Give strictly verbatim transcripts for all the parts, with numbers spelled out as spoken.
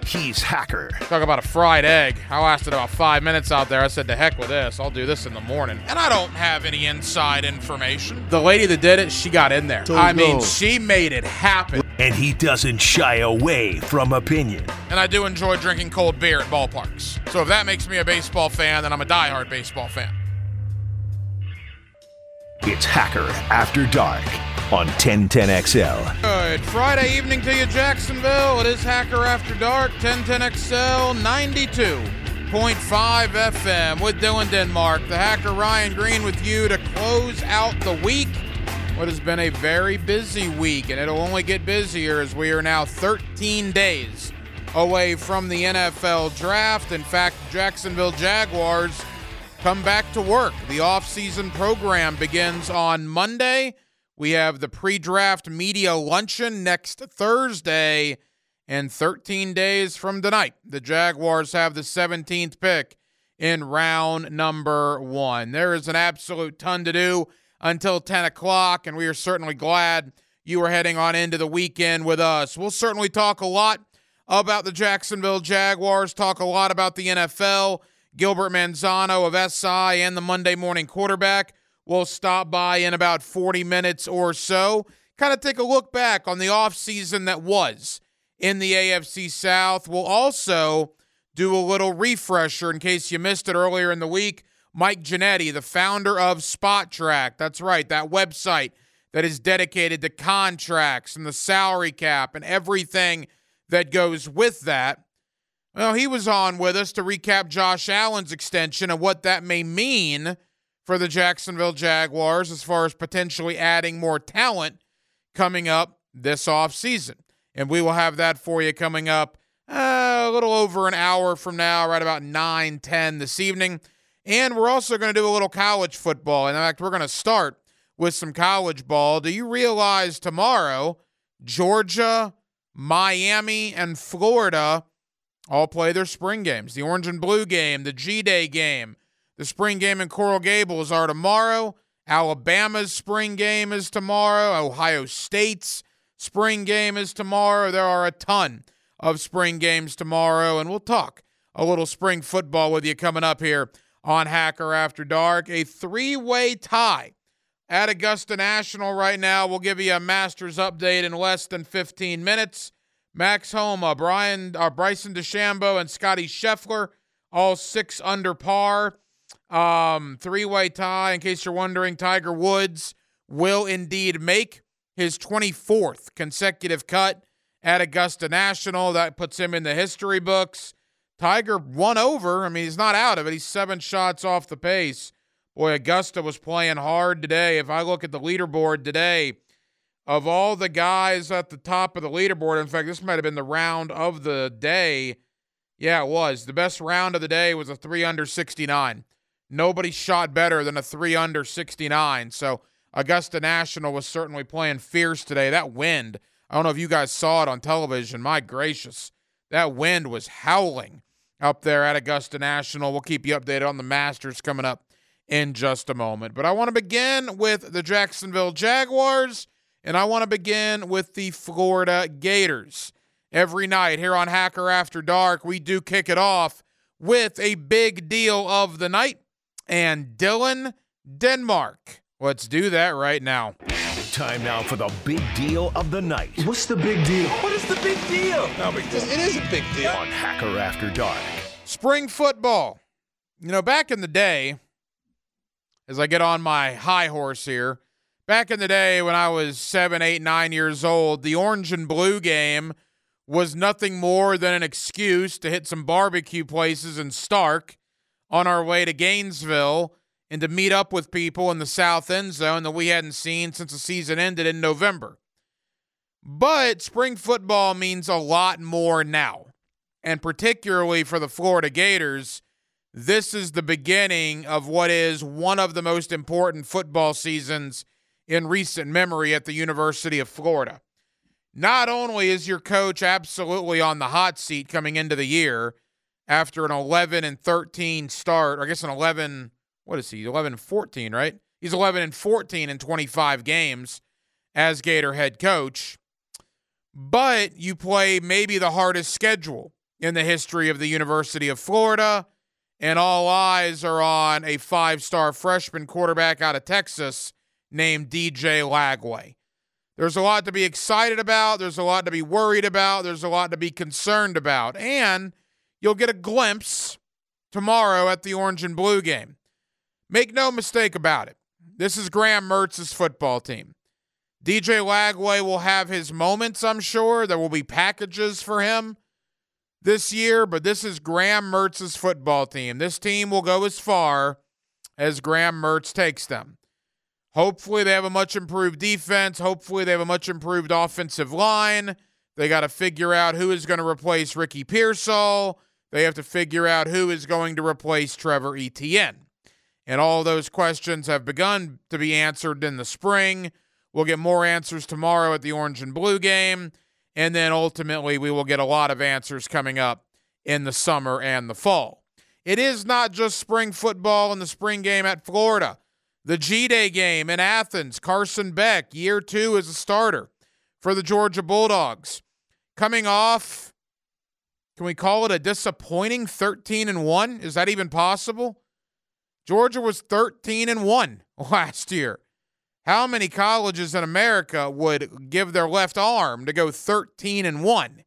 He's Hacker. Talk about a fried egg. I lasted about five minutes out there. I said, to heck with this. I'll do this in the morning. And I don't have any inside information. The lady that did it, she got in there. Don't I mean, know. she made it happen. And he doesn't shy away from opinion. And I do enjoy drinking cold beer at ballparks. So if that makes me a baseball fan, then I'm a diehard baseball fan. It's Hacker After Dark on ten ten X L. Good Friday evening to you, Jacksonville. It is Hacker After Dark, ten ten X L, ninety-two point five F M with Dylan Denmark. The Hacker Ryan Green with you to close out the week. What has been a very busy week, and it'll only get busier as we are now thirteen days away from the N F L draft. In fact, Jacksonville Jaguars come back to work. The offseason program begins on Monday. We have the pre-draft media luncheon next Thursday, and thirteen days from tonight, the Jaguars have the seventeenth pick in round number one. There is an absolute ton to do until ten o'clock, and we are certainly glad you are heading on into the weekend with us. We'll certainly talk a lot about the Jacksonville Jaguars, talk a lot about the N F L. Gilbert Manzano of S I and the Monday Morning Quarterback will stop by in about forty minutes or so. Kind of take a look back on the offseason that was in the A F C South. We'll also do a little refresher in case you missed it earlier in the week. Mike Ginnetti, the founder of Spot Track. That's right, that website that is dedicated to contracts and the salary cap and everything that goes with that. Well, he was on with us to recap Josh Allen's extension and what that may mean for the Jacksonville Jaguars as far as potentially adding more talent coming up this offseason. And we will have that for you coming up uh, a little over an hour from now, right about nine ten this evening. And we're also going to do a little college football. In fact, we're going to start with some college ball. Do you realize tomorrow, Georgia, Miami, and Florida all play their spring games? The Orange and Blue game, the G-Day game, the spring game in Coral Gables are tomorrow. Alabama's spring game is tomorrow. Ohio State's spring game is tomorrow. There are a ton of spring games tomorrow, and we'll talk a little spring football with you coming up here on Hacker After Dark. A three-way tie at Augusta National right now. We'll give you a Masters update in less than fifteen minutes. Max Homa, Brian, uh, Bryson DeChambeau, and Scotty Scheffler, all six under par. Um, three-way tie, in case you're wondering. Tiger Woods will indeed make his twenty-fourth consecutive cut at Augusta National. That puts him in the history books. Tiger won over. I mean, he's not out of it. He's seven shots off the pace. Boy, Augusta was playing hard today. If I look at the leaderboard today, of all the guys at the top of the leaderboard, in fact, this might have been the round of the day. Yeah, it was. The best round of the day was a three under sixty-nine. Nobody shot better than a three under sixty-nine. So Augusta National was certainly playing fierce today. That wind, I don't know if you guys saw it on television. My gracious, that wind was howling up there at Augusta National. We'll keep you updated on the Masters coming up in just a moment. But I want to begin with the Jacksonville Jaguars, and I want to begin with the Florida Gators. Every night here on Hacker After Dark, we do kick it off with a big deal of the night. And Dylan Denmark. Let's do that right now. Time now for the big deal of the night. What's the big deal? What is the big deal? No big deal. It is a big deal. On Hacker After Dark. Spring football. You know, back in the day, as I get on my high horse here, back in the day when I was seven, eight, nine years old, the Orange and Blue game was nothing more than an excuse to hit some barbecue places in Stark on our way to Gainesville and to meet up with people in the south end zone that we hadn't seen since the season ended in November. But spring football means a lot more now, and particularly for the Florida Gators, this is the beginning of what is one of the most important football seasons in recent memory at the University of Florida. Not only is your coach absolutely on the hot seat coming into the year after an eleven and thirteen start, or I guess an eleven, what is he, eleven and fourteen, right? He's eleven and fourteen in twenty-five games as Gator head coach. But you play maybe the hardest schedule in the history of the University of Florida, and all eyes are on a five-star freshman quarterback out of Texas named D J Lagway. There's a lot to be excited about. There's a lot to be worried about. There's a lot to be concerned about. And you'll get a glimpse tomorrow at the Orange and Blue game. Make no mistake about it. This is Graham Mertz's football team. D J Lagway will have his moments, I'm sure. There will be packages for him this year, but this is Graham Mertz's football team. This team will go as far as Graham Mertz takes them. Hopefully they have a much improved defense. Hopefully they have a much improved offensive line. They got to figure out who is going to replace Ricky Pearsall. They have to figure out who is going to replace Trevor Etienne. And all those questions have begun to be answered in the spring. We'll get more answers tomorrow at the Orange and Blue game. And then ultimately we will get a lot of answers coming up in the summer and the fall. It is not just spring football and the spring game at Florida. The G-Day game in Athens, Carson Beck, year two as a starter for the Georgia Bulldogs. Coming off, can we call it a disappointing thirteen and one? Is that even possible? Georgia was thirteen and one last year. How many colleges in America would give their left arm to go thirteen and one?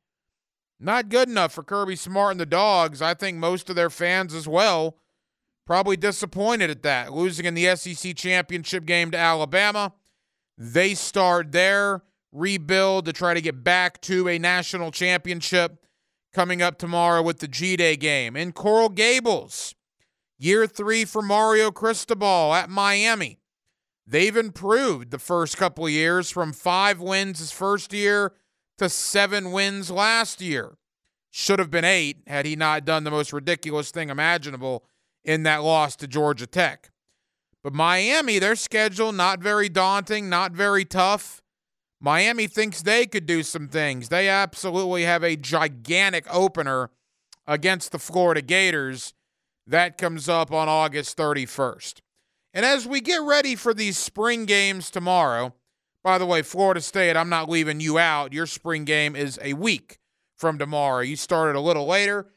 Not good enough for Kirby Smart and the Dogs. I think most of their fans as well probably disappointed at that, losing in the S E C championship game to Alabama. They start their rebuild to try to get back to a national championship coming up tomorrow with the G-Day game. In Coral Gables, year three for Mario Cristobal at Miami. They've improved the first couple of years from five wins his first year to seven wins last year. Should have been eight had he not done the most ridiculous thing imaginable in that loss to Georgia Tech. But Miami, their schedule, not very daunting, not very tough. Miami thinks they could do some things. They absolutely have a gigantic opener against the Florida Gators. That comes up on August thirty-first. And as we get ready for these spring games tomorrow, by the way, Florida State, I'm not leaving you out. Your spring game is a week from tomorrow. You started a little later.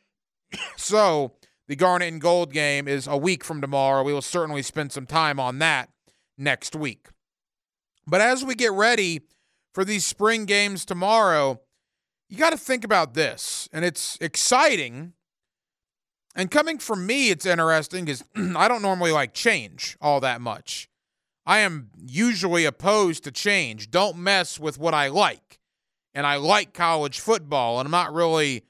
So the Garnet and Gold game is a week from tomorrow. We will certainly spend some time on that next week. But as we get ready for these spring games tomorrow, you got to think about this. And it's exciting. And coming from me, it's interesting because I don't normally like change all that much. I am usually opposed to change. Don't mess with what I like. And I like college football, and I'm not really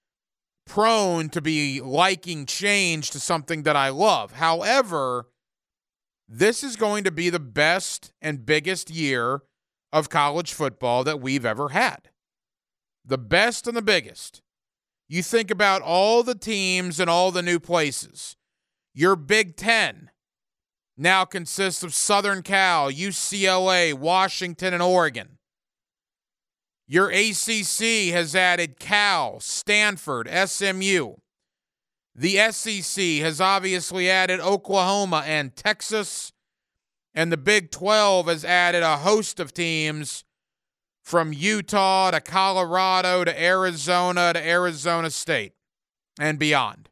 prone to be liking change to something that I love. However, this is going to be the best and biggest year of college football that we've ever had. The best and the biggest. You think about all the teams and all the new places. Your Big Ten now consists of Southern Cal, U C L A, Washington, and Oregon. Your A C C has added Cal, Stanford, S M U. The S E C has obviously added Oklahoma and Texas. And the Big twelve has added a host of teams from Utah to Colorado to Arizona to Arizona State and beyond.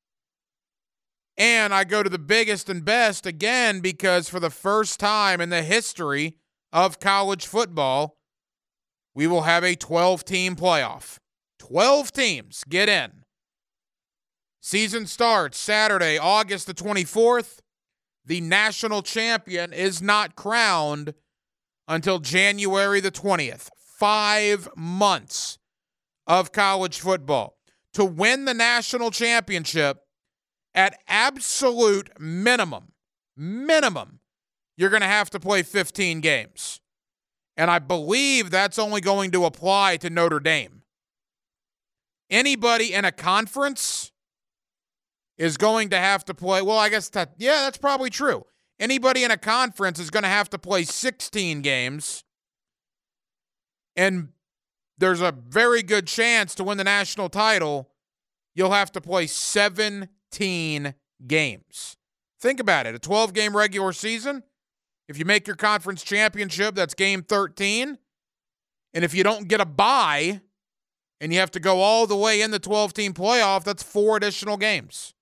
And I go to the biggest and best again because for the first time in the history of college football, we will have a twelve-team playoff. twelve teams get in. Season starts Saturday, August the twenty-fourth. The national champion is not crowned until January the twentieth. Five months of college football. To win the national championship, at absolute minimum, minimum, you're going to have to play fifteen games. And I believe that's only going to apply to Notre Dame. Anybody in a conference is going to have to play, well, I guess that, yeah, that's probably true. Anybody in a conference is going to have to play sixteen games. And there's a very good chance to win the national title, you'll have to play seventeen games. Think about it. A twelve-game regular season, if you make your conference championship, that's game thirteen. And if you don't get a bye and you have to go all the way in the twelve-team playoff, that's four additional games.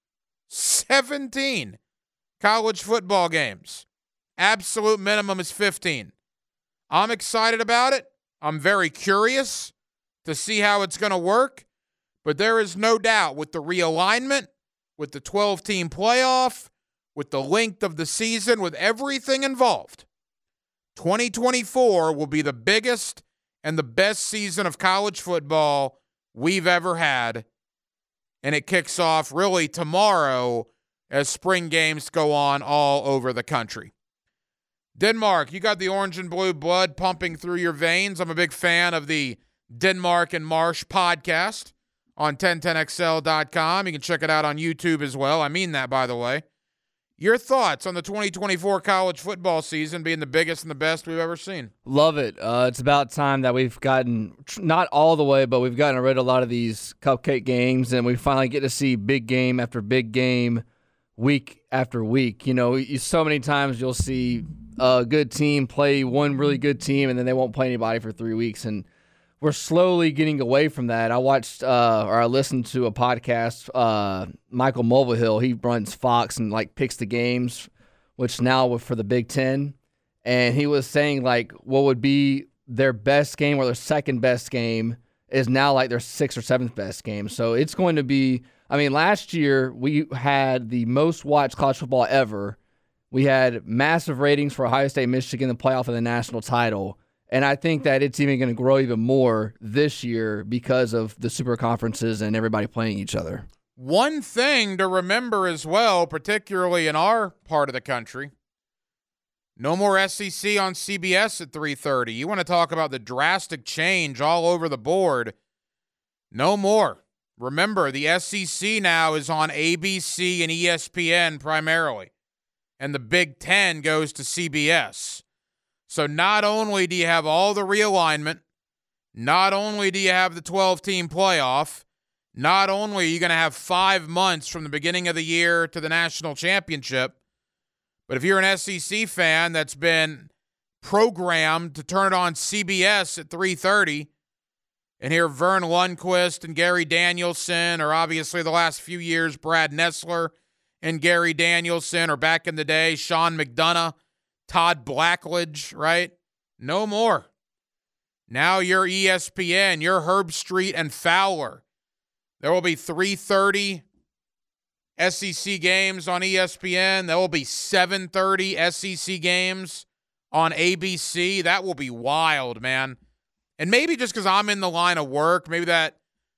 seventeen college football games. Absolute minimum is fifteen. I'm excited about it. I'm very curious to see how it's going to work, but there is no doubt with the realignment, with the twelve-team playoff, with the length of the season, with everything involved, twenty twenty-four will be the biggest and the best season of college football we've ever had, and it kicks off really tomorrow as spring games go on all over the country. Denmark, you got the orange and blue blood pumping through your veins. I'm a big fan of the Denmark and Marsh podcast on ten ten X L dot com. You can check it out on YouTube as well. I mean that, by the way. Your thoughts on the twenty twenty-four college football season being the biggest and the best we've ever seen? Love it. Uh, it's about time that we've gotten, not all the way, but we've gotten rid of a lot of these cupcake games, and we finally get to see big game after big game, week after week. You know, you, so many times you'll see a good team play one really good team, and then they won't play anybody for three weeks, and we're slowly getting away from that. I watched uh, or I listened to a podcast, uh, Michael Mulvihill. He runs Fox and like picks the games, which now for the Big Ten. And he was saying like what would be their best game or their second best game is now like their sixth or seventh best game. So it's going to be, I mean, last year we had the most watched college football ever. We had massive ratings for Ohio State, Michigan, the playoff of the national title. And I think that it's even going to grow even more this year because of the super conferences and everybody playing each other. One thing to remember as well, particularly in our part of the country, no more S E C on C B S at three thirty. You want to talk about the drastic change all over the board? No more. Remember, the S E C now is on A B C and E S P N primarily, and the Big Ten goes to C B S. So not only do you have all the realignment, not only do you have the twelve-team playoff, not only are you going to have five months from the beginning of the year to the national championship, but if you're an S E C fan that's been programmed to turn it on C B S at three thirty and hear Vern Lundquist and Gary Danielson, or obviously the last few years Brad Nessler and Gary Danielson, or back in the day Sean McDonough, Todd Blackledge, right? No more. Now you're E S P N, you're Herb Street and Fowler. There will be three thirty S E C games on E S P N. There will be seven thirty S E C games on A B C. That will be wild, man. And maybe just because I'm in the line of work, maybe that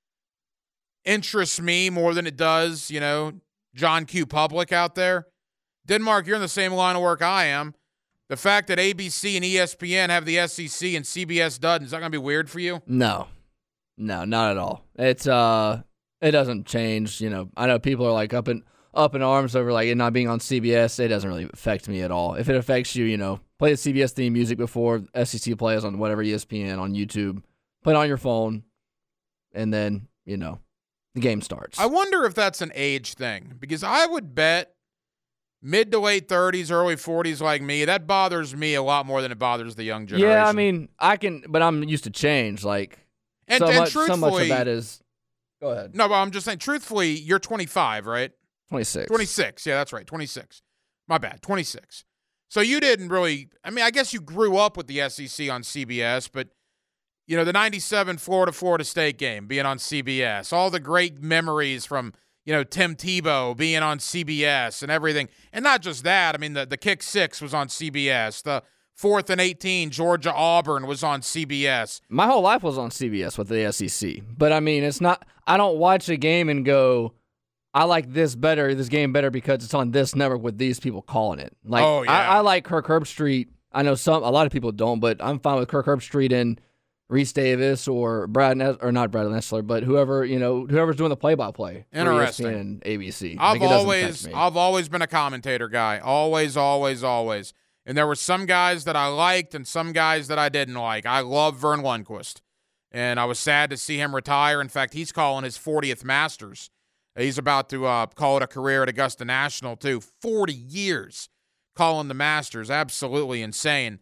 interests me more than it does, you know, John Q. Public out there. Denmark, you're in the same line of work I am. The fact that A B C and E S P N have the S E C and C B S doesn't, is that going to be weird for you? No. No, not at all. It's uh it doesn't change, you know. I know people are like up in up in arms over like it not being on C B S. It doesn't really affect me at all. If it affects you, you know, play the C B S theme music before S E C plays on whatever E S P N on YouTube. Play it on your phone, and then, you know, the game starts. I wonder if that's an age thing, because I would bet mid to late thirties, early forties like me, that bothers me a lot more than it bothers the young generation. Yeah, I mean, I can, but I'm used to change. Like, and, so, and much, so much of that is, go ahead. No, but I'm just saying, truthfully, you're twenty-five, right? twenty-six. twenty-six, yeah, that's right, twenty-six. My bad, twenty-six. So you didn't really, I mean, I guess you grew up with the S E C on C B S, but, you know, the ninety-seven Florida-Florida State game being on C B S, all the great memories from, you know, Tim Tebow being on C B S and everything. And not just that, I mean, the, the kick six was on C B S. The fourth and eighteen, Georgia-Auburn was on C B S. My whole life was on C B S with the S E C. But, I mean, it's not – I don't watch a game and go, I like this better, this game better because it's on this network with these people calling it. Like, oh, yeah. I, I like Kirk Herbstreit. I know some a lot of people don't, but I'm fine with Kirk Herbstreit and Reese Davis or Brad Nes- or not Brad Nessler, but whoever, you know, whoever's doing the play-by-play. Interesting. E S P N and A B C. I've like, always I've always been a commentator guy. Always, always, always. And there were some guys that I liked and some guys that I didn't like. I love Vern Lundquist. And I was sad to see him retire. In fact, he's calling his fortieth Masters. He's about to uh, call it a career at Augusta National, too. forty years calling the Masters. Absolutely insane.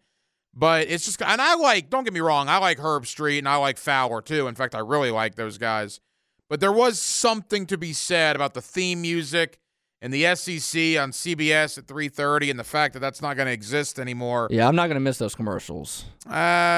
But it's just, and I like, don't get me wrong, I like Herb Street and I like Fowler too. In fact, I really like those guys. But there was something to be said about the theme music and the S E C on C B S at three thirty and the fact that that's not going to exist anymore. Yeah, I'm not going to miss those commercials. Uh,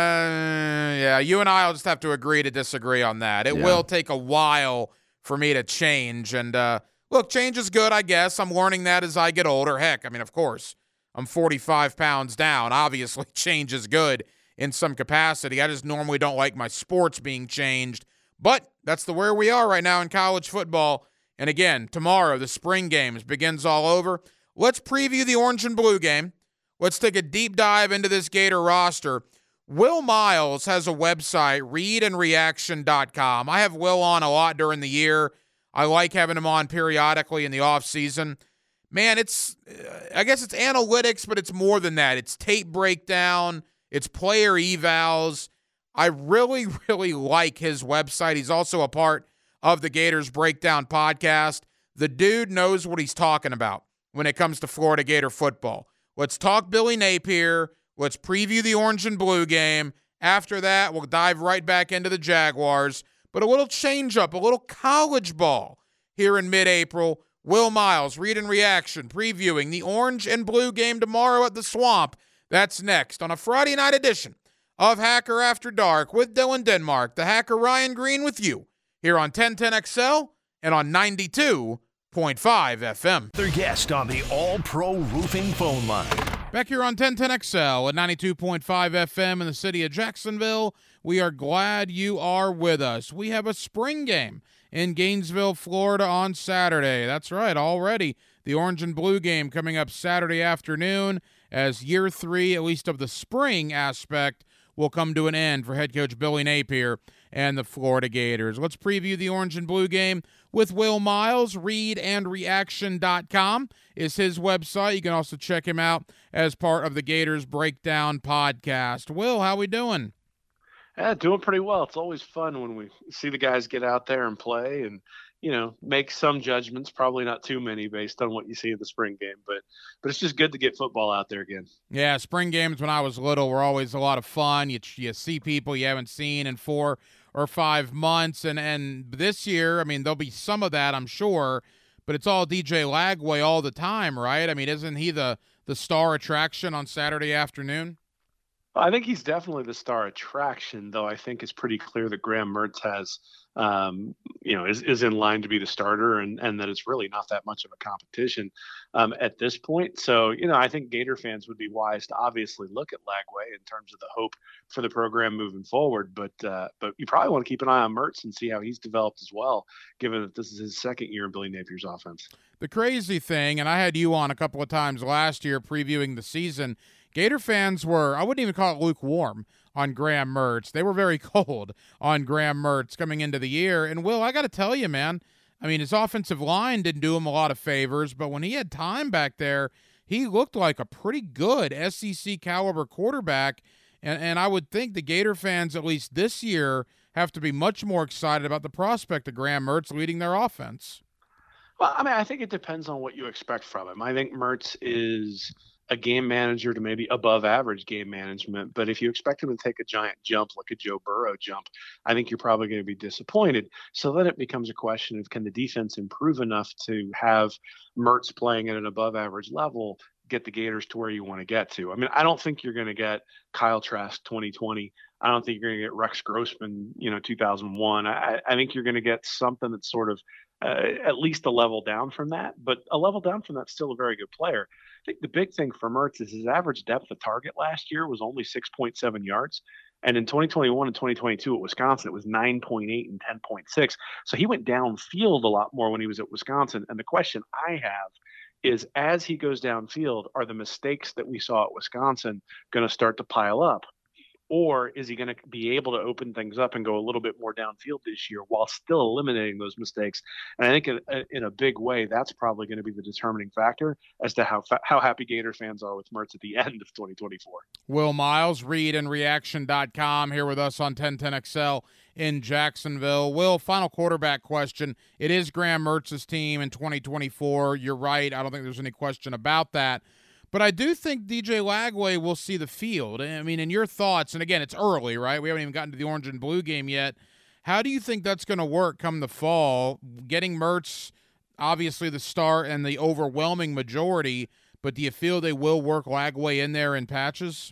yeah, you and I will just have to agree to disagree on that. It Yeah. will take a while for me to change. And uh, look, change is good, I guess. I'm learning that as I get older. Heck, I mean, of course, I'm forty-five pounds down. Obviously, change is good in some capacity. I just normally don't like my sports being changed. But that's the where we are right now in college football. And again, tomorrow, the spring games begins all over. Let's preview the orange and blue game. Let's take a deep dive into this Gator roster. Will Miles has a website, read and reaction dot com. I have Will on a lot during the year. I like having him on periodically in the offseason. Man, it's, I guess it's analytics, but it's more than that. It's tape breakdown. It's player evals. I really, really like his website. He's also a part of the Gators Breakdown podcast. The dude knows what he's talking about when it comes to Florida Gator football. Let's talk Billy Napier. Let's preview the orange and blue game. After that, we'll dive right back into the Jaguars. But a little change up, a little college ball here in mid-April. Will Miles, Read and Reaction, previewing the orange and blue game tomorrow at the Swamp. That's next on a Friday night edition of Hacker After Dark with Dylan Denmark, the Hacker Ryan Green with you here on ten ten X L and on ninety-two point five F M. Their guest on the All-Pro Roofing phone line. Back here on ten ten X L at ninety-two point five F M in the city of Jacksonville. We are glad you are with us. We have a spring game in Gainesville, Florida on Saturday. That's right, already the orange and blue game coming up Saturday afternoon as year three, at least of the spring aspect, will come to an end for head coach Billy Napier and the Florida Gators. Let's preview the orange and blue game with Will Miles. read and reaction dot com is his website. You can also check him out as part of the Gators Breakdown podcast. Will, how we doing? Yeah, doing pretty well. It's always fun when we see the guys get out there and play and, you know, make some judgments, probably not too many based on what you see in the spring game, but but it's just good to get football out there again. Yeah, spring games when I was little were always a lot of fun. You, you see people you haven't seen in four or five months, and, and this year, I mean, there'll be some of that, I'm sure, but it's all D J Lagway all the time, right? I mean, isn't he the, the star attraction on Saturday afternoon? I think he's definitely the star attraction, though I think it's pretty clear that Graham Mertz has, um, you know, is, is in line to be the starter and, and that it's really not that much of a competition um, at this point. So, you know, I think Gator fans would be wise to obviously look at Lagway in terms of the hope for the program moving forward. But uh, but you probably want to keep an eye on Mertz and see how he's developed as well, given that this is his second year in Billy Napier's offense. The crazy thing, and I had you on a couple of times last year previewing the season, Gator fans were, I wouldn't even call it lukewarm on Graham Mertz. They were very cold on Graham Mertz coming into the year. And, Will, I got to tell you, man, I mean, his offensive line didn't do him a lot of favors, but when he had time back there, he looked like a pretty good S E C caliber quarterback. And, and I would think the Gator fans, at least this year, have to be much more excited about the prospect of Graham Mertz leading their offense. Well, I mean, I think it depends on what you expect from him. I think Mertz is a game manager to maybe above average game management. But if you expect him to take a giant jump like a Joe Burrow jump, I think you're probably going to be disappointed. So then it becomes a question of, can the defense improve enough to have Mertz playing at an above average level get the Gators to where you want to get to? I mean, I don't think you're going to get Kyle Trask twenty twenty. I don't think you're going to get Rex Grossman, you know, two thousand one. I, I think you're going to get something that's sort of uh, at least a level down from that, but a level down from that's still a very good player. I think the big thing for Mertz is his average depth of target last year was only six point seven yards. And in twenty twenty-one and twenty twenty-two at Wisconsin, it was nine point eight and ten point six. So he went downfield a lot more when he was at Wisconsin. And the question I have is, as he goes downfield, are the mistakes that we saw at Wisconsin going to start to pile up? Or is he going to be able to open things up and go a little bit more downfield this year while still eliminating those mistakes? And I think in, in a big way, that's probably going to be the determining factor as to how fa- how happy Gator fans are with Mertz at the end of twenty twenty-four. Will Miles, read and reaction dot com, here with us on ten ten X L in Jacksonville. Will, final quarterback question. It is Graham Mertz's team in twenty twenty-four. You're right. I don't think there's any question about that. But I do think D J Lagway will see the field. I mean, in your thoughts, and again, it's early, right? We haven't even gotten to the orange and blue game yet. How do you think that's going to work come the fall? Getting Mertz, obviously the start and the overwhelming majority, but do you feel they will work Lagway in there in patches?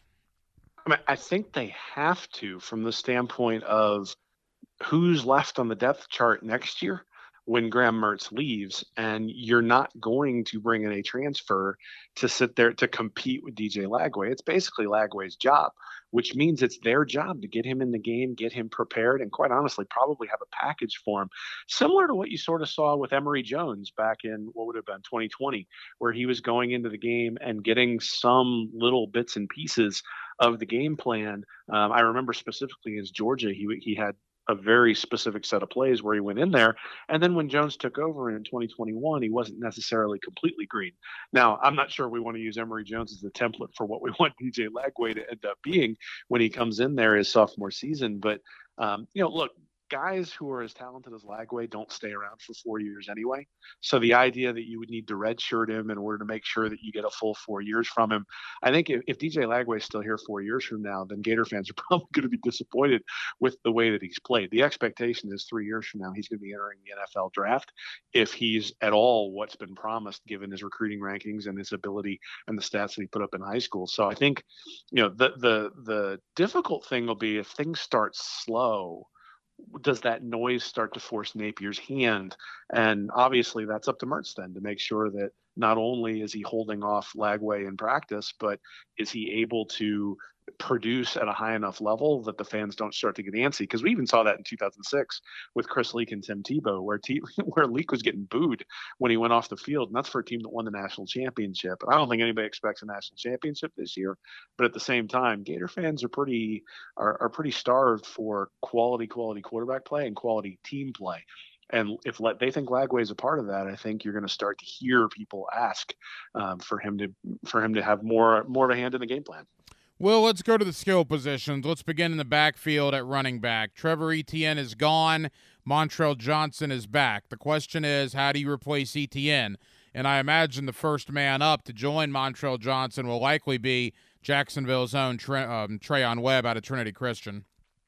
I mean, I think they have to, from the standpoint of who's left on the depth chart next year when Graham Mertz leaves, and you're not going to bring in a transfer to sit there to compete with D J Lagway. It's basically Lagway's job, which means it's their job to get him in the game, get him prepared, and quite honestly, probably have a package for him, similar to what you sort of saw with Emory Jones back in what would have been twenty twenty, where he was going into the game and getting some little bits and pieces of the game plan. Um, I remember specifically against Georgia, he he had a very specific set of plays where he went in there. And then when Jones took over in twenty twenty-one, he wasn't necessarily completely green. Now, I'm not sure we want to use Emory Jones as a template for what we want D J Lagway to end up being when he comes in there his sophomore season. But, um, you know, look, guys who are as talented as Lagway don't stay around for four years anyway. So the idea that you would need to redshirt him in order to make sure that you get a full four years from him, I think if, if D J Lagway is still here four years from now, then Gator fans are probably going to be disappointed with the way that he's played. The expectation is three years from now, he's going to be entering the N F L draft if he's at all what's been promised, given his recruiting rankings and his ability and the stats that he put up in high school. So I think, you know, the the the difficult thing will be if things start slow, does that noise start to force Napier's hand? And obviously that's up to Mertz then to make sure that not only is he holding off Lagway in practice, but is he able to produce at a high enough level that the fans don't start to get antsy? Because we even saw that in two thousand six with Chris Leak and Tim Tebow, where T- where Leak was getting booed when he went off the field, and that's for a team that won the national championship. And I don't think anybody expects a national championship this year, but at the same time, Gator fans are pretty are, are pretty starved for quality quality quarterback play and quality team play. And if let, they think Lagway is a part of that, I think you're going to start to hear people ask um, for him to for him to have more more of a hand in the game plan. Well, let's go to the skill positions. Let's begin in the backfield at running back. Trevor Etienne is gone. Montrell Johnson is back. The question is, how do you replace Etienne? And I imagine the first man up to join Montrell Johnson will likely be Jacksonville's own Tre- um, Trayon Webb out of Trinity Christian.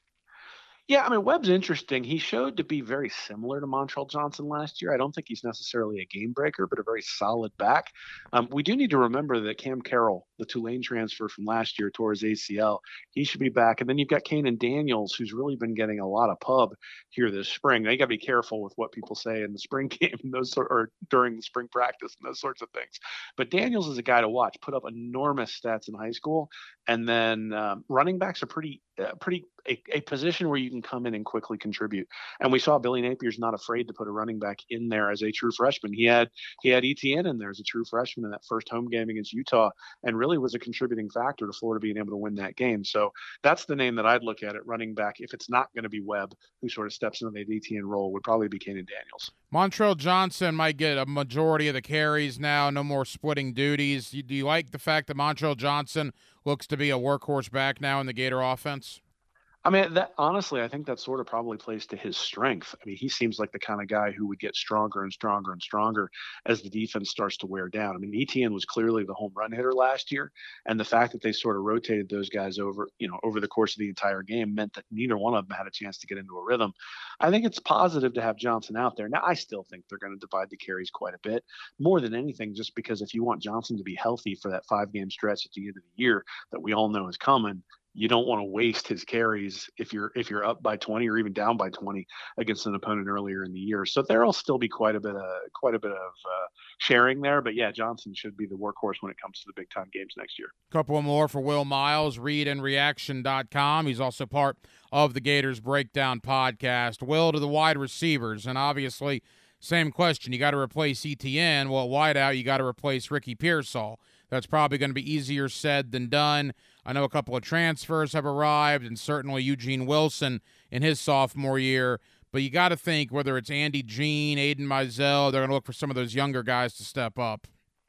Yeah, I mean, Webb's interesting. He showed to be very similar to Montrell Johnson last year. I don't think he's necessarily a game breaker, but a very solid back. Um, we do need to remember that Cam Carroll, the Tulane transfer from last year, tore his A C L. He should be back. And then you've got Kanan Daniels, who's really been getting a lot of pub here this spring. Now, you got to be careful with what people say in the spring game and those sort, or during the spring practice and those sorts of things. But Daniels is a guy to watch. Put up enormous stats in high school, and then um, running backs are pretty, uh, pretty. A, a position where you can come in and quickly contribute. And we saw Billy Napier's not afraid to put a running back in there as a true freshman. He had he had Etienne in there as a true freshman in that first home game against Utah, and really was a contributing factor to Florida being able to win that game. So that's the name that I'd look at at running back. If it's not going to be Webb, who sort of steps into the Etienne role, would probably be Kanan Daniels. Montrell Johnson might get a majority of the carries now, no more splitting duties. Do you like the fact that Montrell Johnson looks to be a workhorse back now in the Gator offense? I mean, that honestly, I think that sort of probably plays to his strength. I mean, he seems like the kind of guy who would get stronger and stronger and stronger as the defense starts to wear down. I mean, Etienne was clearly the home run hitter last year, and the fact that they sort of rotated those guys over, you know, over the course of the entire game meant that neither one of them had a chance to get into a rhythm. I think it's positive to have Johnson out there. Now, I still think they're going to divide the carries quite a bit, more than anything, just because if you want Johnson to be healthy for that five-game stretch at the end of the year that we all know is coming, you don't want to waste his carries if you're if you're up by twenty or even down by twenty against an opponent earlier in the year. So there'll still be quite a bit of quite a bit of uh, sharing there. But yeah, Johnson should be the workhorse when it comes to the big time games next year. A couple more for Will Miles, read and reaction dot com. He's also part of the Gators Breakdown podcast. Will, to the wide receivers, and obviously same question. You got to replace Etienne. Well, at wideout, you got to replace Ricky Pearsall. That's probably going to be easier said than done. I know a couple of transfers have arrived, and certainly Eugene Wilson in his sophomore year. But you got to think whether it's Andy Jean, Aiden Mizell, they're going to look for some of those younger guys to step up.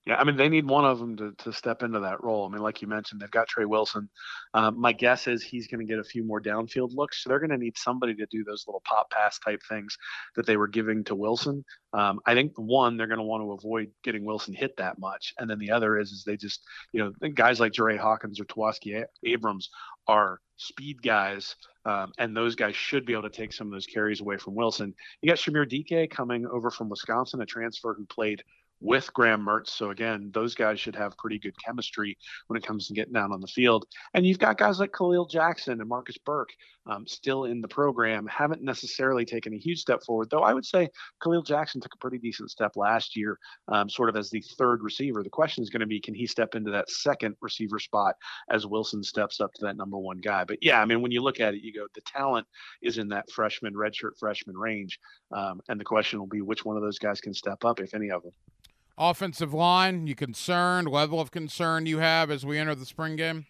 Yeah, I mean, they need one of them to, to step into that role. I mean, like you mentioned, they've got Trey Wilson. Um, my guess is he's going to get a few more downfield looks. So they're going to need somebody to do those little pop pass type things that they were giving to Wilson. Um, I think the one, they're going to want to avoid getting Wilson hit that much. And then the other is, is they just, you know, guys like Jeray Hawkins or Tawaski Abrams are speed guys, um, and those guys should be able to take some of those carries away from Wilson. You got Shamir D K coming over from Wisconsin, a transfer who played with Graham Mertz. So again, those guys should have pretty good chemistry when it comes to getting down on the field. And you've got guys like Khalil Jackson and Marcus Burke um, still in the program, haven't necessarily taken a huge step forward, though I would say Khalil Jackson took a pretty decent step last year, um, sort of as the third receiver. The question is going to be, can he step into that second receiver spot as Wilson steps up to that number one guy? But yeah, I mean, when you look at it, you go, the talent is in that freshman, redshirt freshman range. Um, and the question will be which one of those guys can step up, if any of them. Offensive line, you concerned? Level of concern you have as we enter the spring game?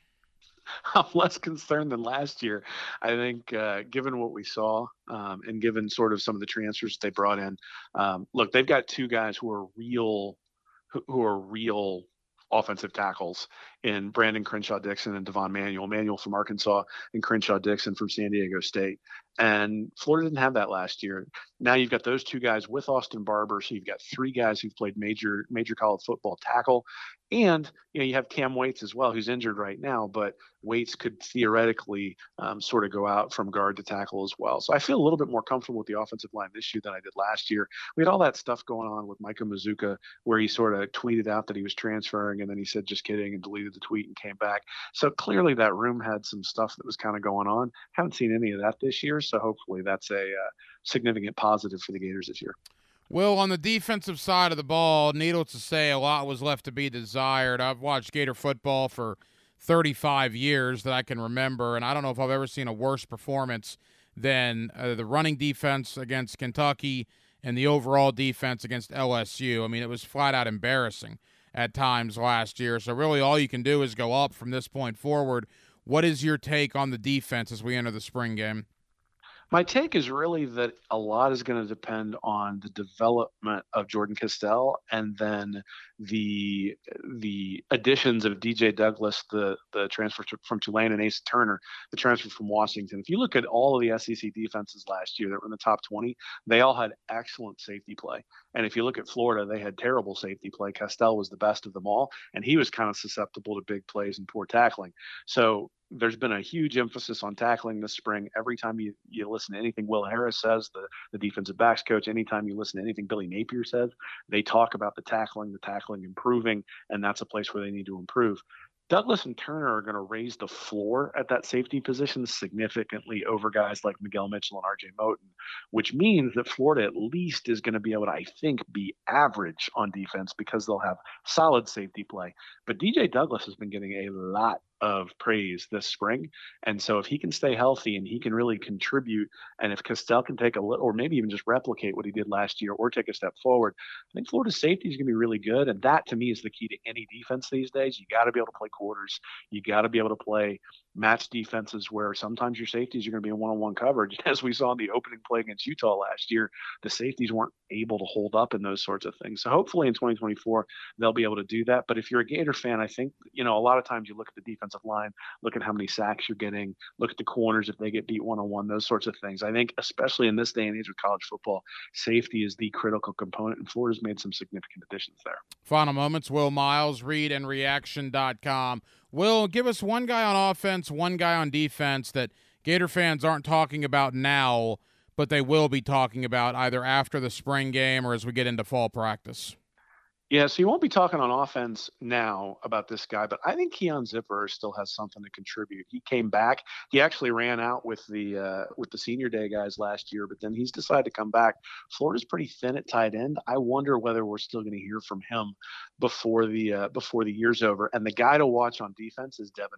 I'm less concerned than last year. I think, uh, given what we saw, um, and given sort of some of the transfers they brought in, um, look, they've got two guys who are real, who, who are real offensive tackles in Brandon Crenshaw Dixon and Devon Manuel. Manuel from Arkansas and Crenshaw Dixon from San Diego State. And Florida didn't have that last year. Now you've got those two guys with Austin Barber. So you've got three guys who've played major major college football tackle. And, you know, you have Cam Waits as well, who's injured right now, but Waits could theoretically um, sort of go out from guard to tackle as well. So I feel a little bit more comfortable with the offensive line this year than I did last year. We had all that stuff going on with Micah Mazuka, where he sort of tweeted out that he was transferring, and then he said just kidding and deleted the tweet and came back. So clearly that room had some stuff that was kind of going on. Haven't seen any of that this year, so hopefully that's a uh, significant positive for the Gators this year. Will, on the defensive side of the ball, needless to say, a lot was left to be desired. I've watched Gator football for thirty-five years that I can remember, and I don't know if I've ever seen a worse performance than uh, the running defense against Kentucky and the overall defense against L S U. I mean, it was flat-out embarrassing at times last year. So really all you can do is go up from this point forward. What is your take on the defense as we enter the spring game? My take is really that a lot is going to depend on the development of Jordan Castell and then the the additions of D J Douglas, the the transfer from Tulane, and Ace Turner, the transfer from Washington. If you look at all of the S E C defenses last year that were in the top twenty, they all had excellent safety play. And if you look at Florida, they had terrible safety play. Castell was the best of them all, and he was kind of susceptible to big plays and poor tackling. So there's been a huge emphasis on tackling this spring. Every time you, you listen to anything Will Harris says, the, the defensive backs coach, anytime you listen to anything Billy Napier says, they talk about the tackling, the tackling improving, and that's a place where they need to improve. Douglas and Turner are going to raise the floor at that safety position significantly over guys like Miguel Mitchell and R J Moten, which means that Florida at least is going to be able to, I think, be average on defense because they'll have solid safety play. But D J Douglas has been getting a lot of praise this spring. And so if he can stay healthy and he can really contribute, and if Castell can take a little, or maybe even just replicate what he did last year or take a step forward, I think Florida's safety is going to be really good. And that to me is the key to any defense these days. You got to be able to play quarters. You got to be able to play match defenses where sometimes your safeties are going to be in one-on-one coverage. As we saw in the opening play against Utah last year, the safeties weren't able to hold up in those sorts of things. So hopefully in twenty twenty-four, they'll be able to do that. But if you're a Gator fan, I think, you know, a lot of times you look at the defensive line, look at how many sacks you're getting, look at the corners if they get beat one-on-one, those sorts of things. I think especially in this day and age with college football, safety is the critical component, and Florida's made some significant additions there. Final moments, Will Miles, read and reaction dot com. Will, give us one guy on offense, one guy on defense that Gator fans aren't talking about now, but they will be talking about either after the spring game or as we get into fall practice. Yeah, so you won't be talking on offense now about this guy, but I think Keon Zipper still has something to contribute. He came back. He actually ran out with the uh, with the senior day guys last year, but then he's decided to come back. Florida's pretty thin at tight end. I wonder whether we're still going to hear from him before the uh, before the year's over. And the guy to watch on defense is Devin Moore.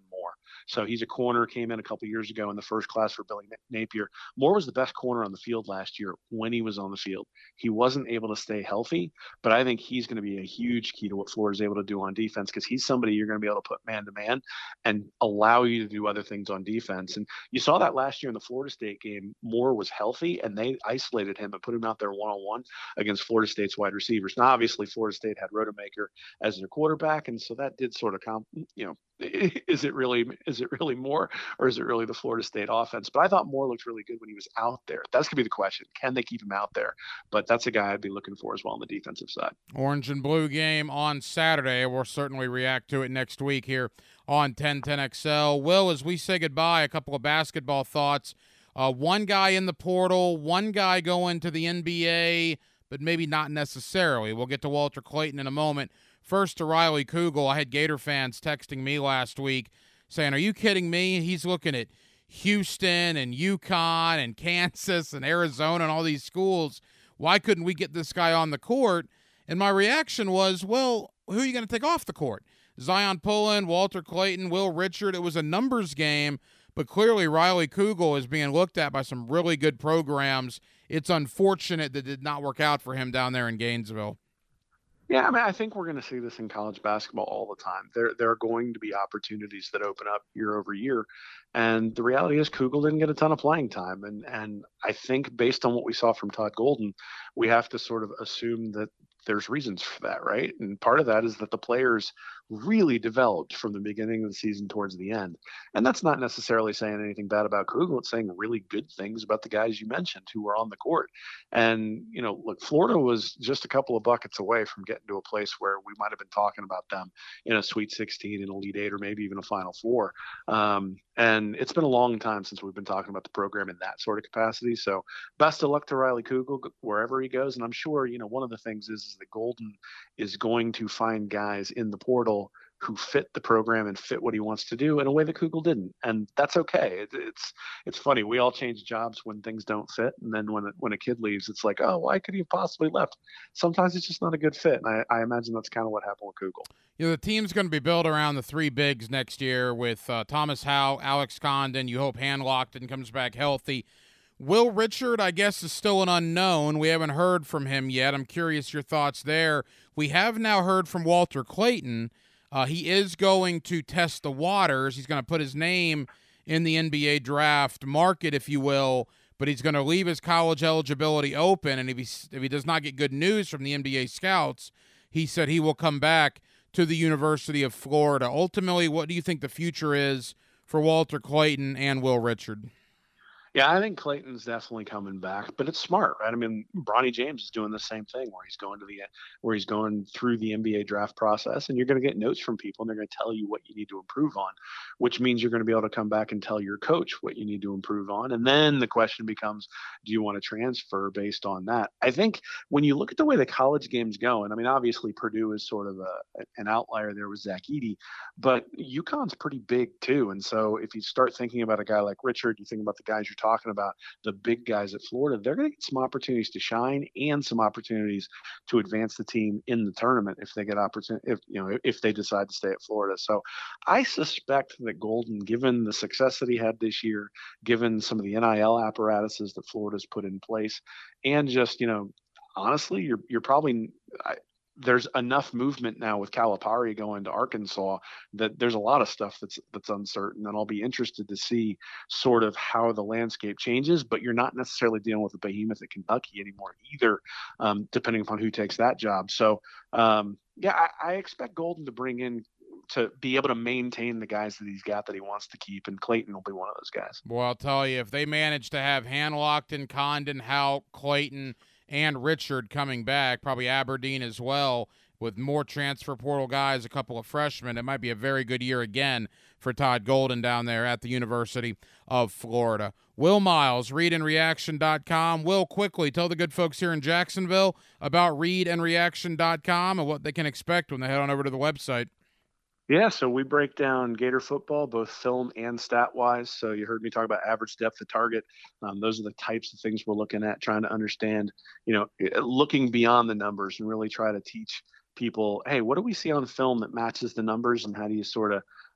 So he's a corner, came in a couple years ago in the first class for Billy Napier. Moore was the best corner on the field last year when he was on the field. He wasn't able to stay healthy, but I think he's going to be a huge key to what Florida's able to do on defense, because he's somebody you're going to be able to put man to man and allow you to do other things on defense. And you saw that last year in the Florida State game. Moore was healthy, and they isolated him and put him out there one-on-one against Florida State's wide receivers. Now, obviously, Florida State had Rodemaker as their quarterback, and so that did sort of, comp, you know, is it really is it really Moore, or is it really the Florida State offense? But I thought Moore looked really good when he was out there. That's going to be the question. Can they keep him out there? But that's a guy I'd be looking for as well on the defensive side. Orange and blue game on Saturday. We'll certainly react to it next week here on ten ten X L. Will, as we say goodbye, a couple of basketball thoughts. Uh, one guy in the portal, one guy going to the N B A, but maybe not necessarily. We'll get to Walter Clayton in a moment. First to Riley Kugel. I had Gator fans texting me last week saying, are you kidding me? He's looking at Houston and UConn and Kansas and Arizona and all these schools. Why couldn't we get this guy on the court? And my reaction was, well, who are you going to take off the court? Zion Pullen, Walter Clayton, Will Richard. It was a numbers game, but clearly Riley Kugel is being looked at by some really good programs. It's unfortunate that it did not work out for him down there in Gainesville. Yeah, I mean, I think we're going to see this in college basketball all the time. There, there are going to be opportunities that open up year over year, and the reality is Kugel didn't get a ton of playing time, and and I think based on what we saw from Todd Golden, we have to sort of assume that there's reasons for that, right? And part of that is that the players really developed from the beginning of the season towards the end. And that's not necessarily saying anything bad about Kugel. It's saying really good things about the guys you mentioned who were on the court. And, you know, look, Florida was just a couple of buckets away from getting to a place where we might have been talking about them in a Sweet sixteen, an Elite Eight, or maybe even a Final Four. Um, and it's been a long time since we've been talking about the program in that sort of capacity. So best of luck to Riley Kugel wherever he goes. And I'm sure, you know, one of the things is, is that Golden is going to find guys in the portal who fit the program and fit what he wants to do in a way that Kugel didn't. And that's okay. It, it's it's funny. We all change jobs when things don't fit. And then when, when a kid leaves, it's like, oh, why could he have possibly left? Sometimes it's just not a good fit. And I, I imagine that's kind of what happened with Kugel. You know, the team's going to be built around the three bigs next year with uh, Thomas Howe, Alex Condon. You hope Handlockton comes back healthy. Will Richard, I guess, is still an unknown. We haven't heard from him yet. I'm curious your thoughts there. We have now heard from Walter Clayton. Uh, he is going to test the waters. He's going to put his name in the N B A draft market, if you will, but he's going to leave his college eligibility open. And if he, if he does not get good news from the N B A scouts, he said he will come back to the University of Florida. Ultimately, what do you think the future is for Walter Clayton and Will Richard? Yeah, I think Clayton's definitely coming back, but it's smart, right? I mean, Bronny James is doing the same thing where he's going to the where he's going through the N B A draft process, and you're going to get notes from people, and they're going to tell you what you need to improve on, which means you're going to be able to come back and tell your coach what you need to improve on. And then the question becomes, do you want to transfer based on that? I think when you look at the way the college game's going, I mean, obviously Purdue is sort of a, an outlier there with Zach Edey, but UConn's pretty big too. And so if you start thinking about a guy like Richard, you think about the guys you're talking about, the big guys at Florida, they're going to get some opportunities to shine and some opportunities to advance the team in the tournament if they get opportunity, if you know, if they decide to stay at Florida. So I suspect that Golden, given the success that he had this year, given some of the N I L apparatuses that Florida's put in place, and just, you know, honestly, you're you're probably I, there's enough movement now with Calipari going to Arkansas that there's a lot of stuff that's that's uncertain, and I'll be interested to see sort of how the landscape changes. But you're not necessarily dealing with a behemoth at Kentucky anymore either, um, depending upon who takes that job. So um, yeah, I, I expect Golden to bring in to be able to maintain the guys that he's got that he wants to keep, and Clayton will be one of those guys. Well, I'll tell you, if they manage to have Handlockton, Condon, Howe, Clayton, and Richard coming back, probably Aberdeen as well, with more transfer portal guys, a couple of freshmen, it might be a very good year again for Todd Golden down there at the University of Florida. Will Miles, read and reaction dot com. Will, quickly tell the good folks here in Jacksonville about read and reaction dot com and what they can expect when they head on over to the website. Yeah, so we break down Gator football, both film and stat-wise. So you heard me talk about average depth of target. Um, those are the types of things we're looking at, trying to understand, you know, looking beyond the numbers and really try to teach people, hey, what do we see on film that matches the numbers, and how do you sort of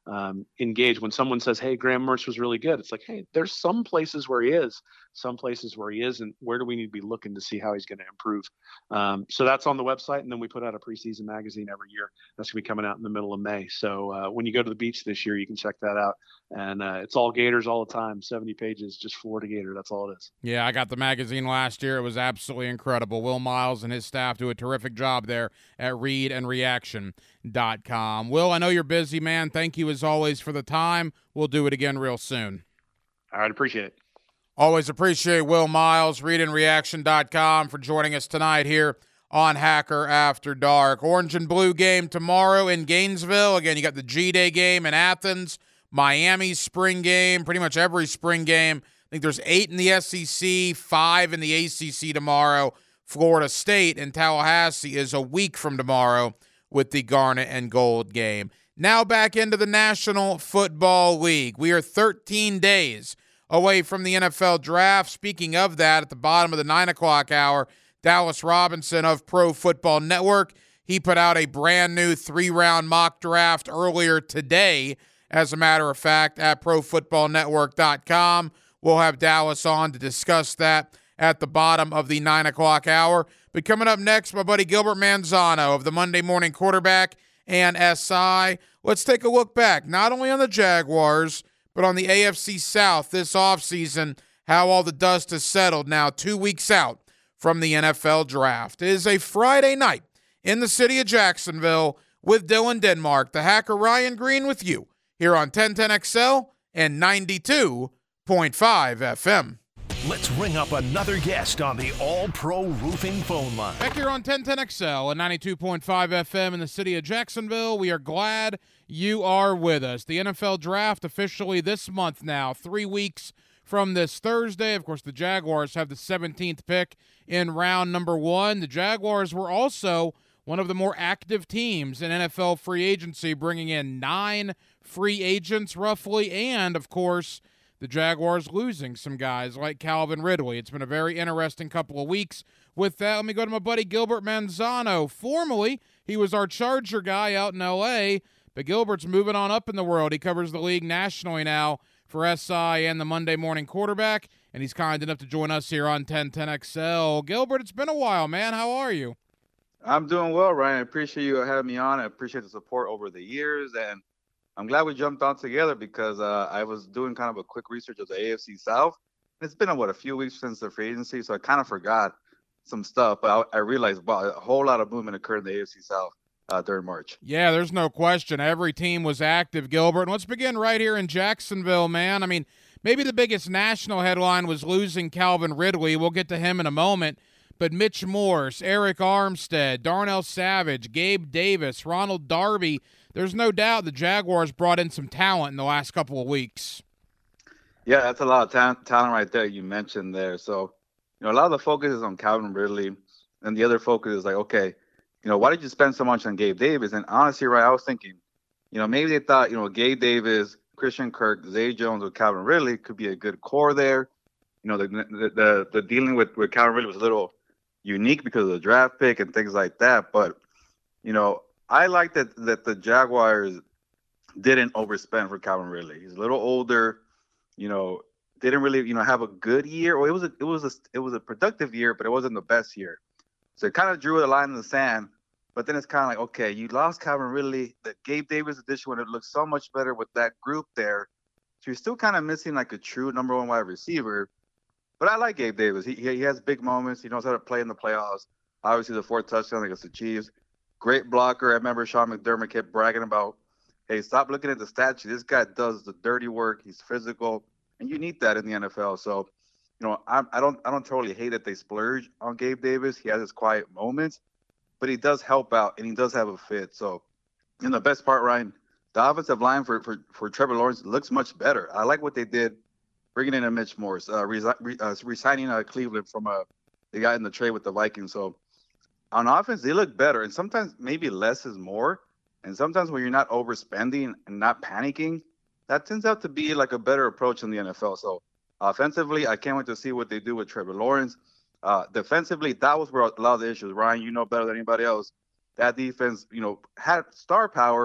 um, engage. When someone says, hey, Graham Mertz was really good, it's like, hey, there's some places where he is, some places where he isn't. Where do we need to be looking to see how he's going to improve? Um, so that's on the website. And then we put out a preseason magazine every year. That's going to be coming out in the middle of May. So uh, when you go to the beach this year, you can check that out. And uh, it's all Gators all the time, seventy pages, just Florida Gator. That's all it is. Yeah, I got the magazine last year. It was absolutely incredible. Will Miles and his staff do a terrific job there at read and reaction dot com. Will, I know you're busy, man. Thank you as always for the time. We'll do it again real soon. All right, appreciate it. Always appreciate Will Miles, read and reaction dot com, for joining us tonight here on Hacker After Dark. Orange and blue game tomorrow in Gainesville. Again, you got the G-Day game in Athens, Miami's spring game, pretty much every spring game. I think there's eight in the S E C, five in the A C C tomorrow. Florida State and Tallahassee is a week from tomorrow with the Garnet and Gold game. Now back into the National Football League. We are thirteen days away from the N F L Draft. Speaking of that, at the bottom of the nine o'clock hour, Dallas Robinson of Pro Football Network, he put out a brand new three-round mock draft earlier today, as a matter of fact, at pro football network dot com. We'll have Dallas on to discuss that at the bottom of the nine o'clock hour. But coming up next, my buddy Gilbert Manzano of the Monday Morning Quarterback and S I. Let's take a look back, not only on the Jaguars, but on the A F C South this offseason, how all the dust has settled now two weeks out from the N F L Draft. It is a Friday night in the city of Jacksonville with Dylan Denmark, the Hacker Ryan Green with you here on ten ten X L and ninety-two point five F M. Let's ring up another guest on the All-Pro Roofing phone line. Back here on ten ten X L and ninety-two point five F M in the city of Jacksonville. We are glad you are with us. The N F L Draft officially this month now, three weeks from this Thursday. Of course, the Jaguars have the seventeenth pick in round number one. The Jaguars were also one of the more active teams in N F L free agency, bringing in nine free agents roughly, and, of course, the Jaguars losing some guys like Calvin Ridley. It's been a very interesting couple of weeks. With that, let me go to my buddy Gilbert Manzano. Formerly, he was our Charger guy out in L A, but Gilbert's moving on up in the world. He covers the league nationally now for S I and the Monday Morning Quarterback, and he's kind enough to join us here on ten ten X L. Gilbert, it's been a while, man. How are you? I'm doing well, Ryan. I appreciate you having me on. I appreciate the support over the years, and I'm glad we jumped on together because uh, I was doing kind of a quick research of the A F C South. It's been, what, a few weeks since the free agency, so I kind of forgot some stuff, but I, I realized, wow, a whole lot of movement occurred in the A F C South uh, during March. Yeah, there's no question. Every team was active, Gilbert. And let's begin right here in Jacksonville, man. I mean, maybe the biggest national headline was losing Calvin Ridley. We'll get to him in a moment. But Mitch Morse, Eric Armstead, Darnell Savage, Gabe Davis, Ronald Darby, there's no doubt the Jaguars brought in some talent in the last couple of weeks. Yeah, that's a lot of ta- talent right there you mentioned there. So, you know, a lot of the focus is on Calvin Ridley, and the other focus is like, okay, you know, why did you spend so much on Gabe Davis? And honestly, right, I was thinking, you know, maybe they thought, you know, Gabe Davis, Christian Kirk, Zay Jones with Calvin Ridley could be a good core there. You know, the the the, the dealing with, with Calvin Ridley was a little unique because of the draft pick and things like that. But, you know, I like that that the Jaguars didn't overspend for Calvin Ridley. He's a little older, you know, didn't really, you know, have a good year. Or it was a, it was a, it was a productive year, but it wasn't the best year. So it kind of drew a line in the sand. But then it's kind of like, okay, you lost Calvin Ridley. The Gabe Davis addition would have looked so much better with that group there. So you're still kind of missing like a true number one wide receiver. But I like Gabe Davis. He he has big moments. He knows how to play in the playoffs. Obviously, the fourth touchdown against the Chiefs. Great blocker. I remember Sean McDermott kept bragging about, hey, stop looking at the stat sheet. This guy does the dirty work. He's physical, and you need that in the N F L. So, you know, I, I don't I don't totally hate that they splurge on Gabe Davis. He has his quiet moments, but he does help out, and he does have a fit. So, and the best part, Ryan, the offensive line for, for, for Trevor Lawrence looks much better. I like what they did, bringing in a Mitch Morse, uh, resi- re- uh, resigning uh, Cleveland from a they got in the trade with the Vikings. So on offense, they look better, and sometimes maybe less is more. And sometimes when you're not overspending and not panicking, that turns out to be like a better approach in the N F L. So offensively, I can't wait to see what they do with Trevor Lawrence. Uh, defensively, that was where a lot of the issues. Ryan, you know better than anybody else. That defense, you know, had star power,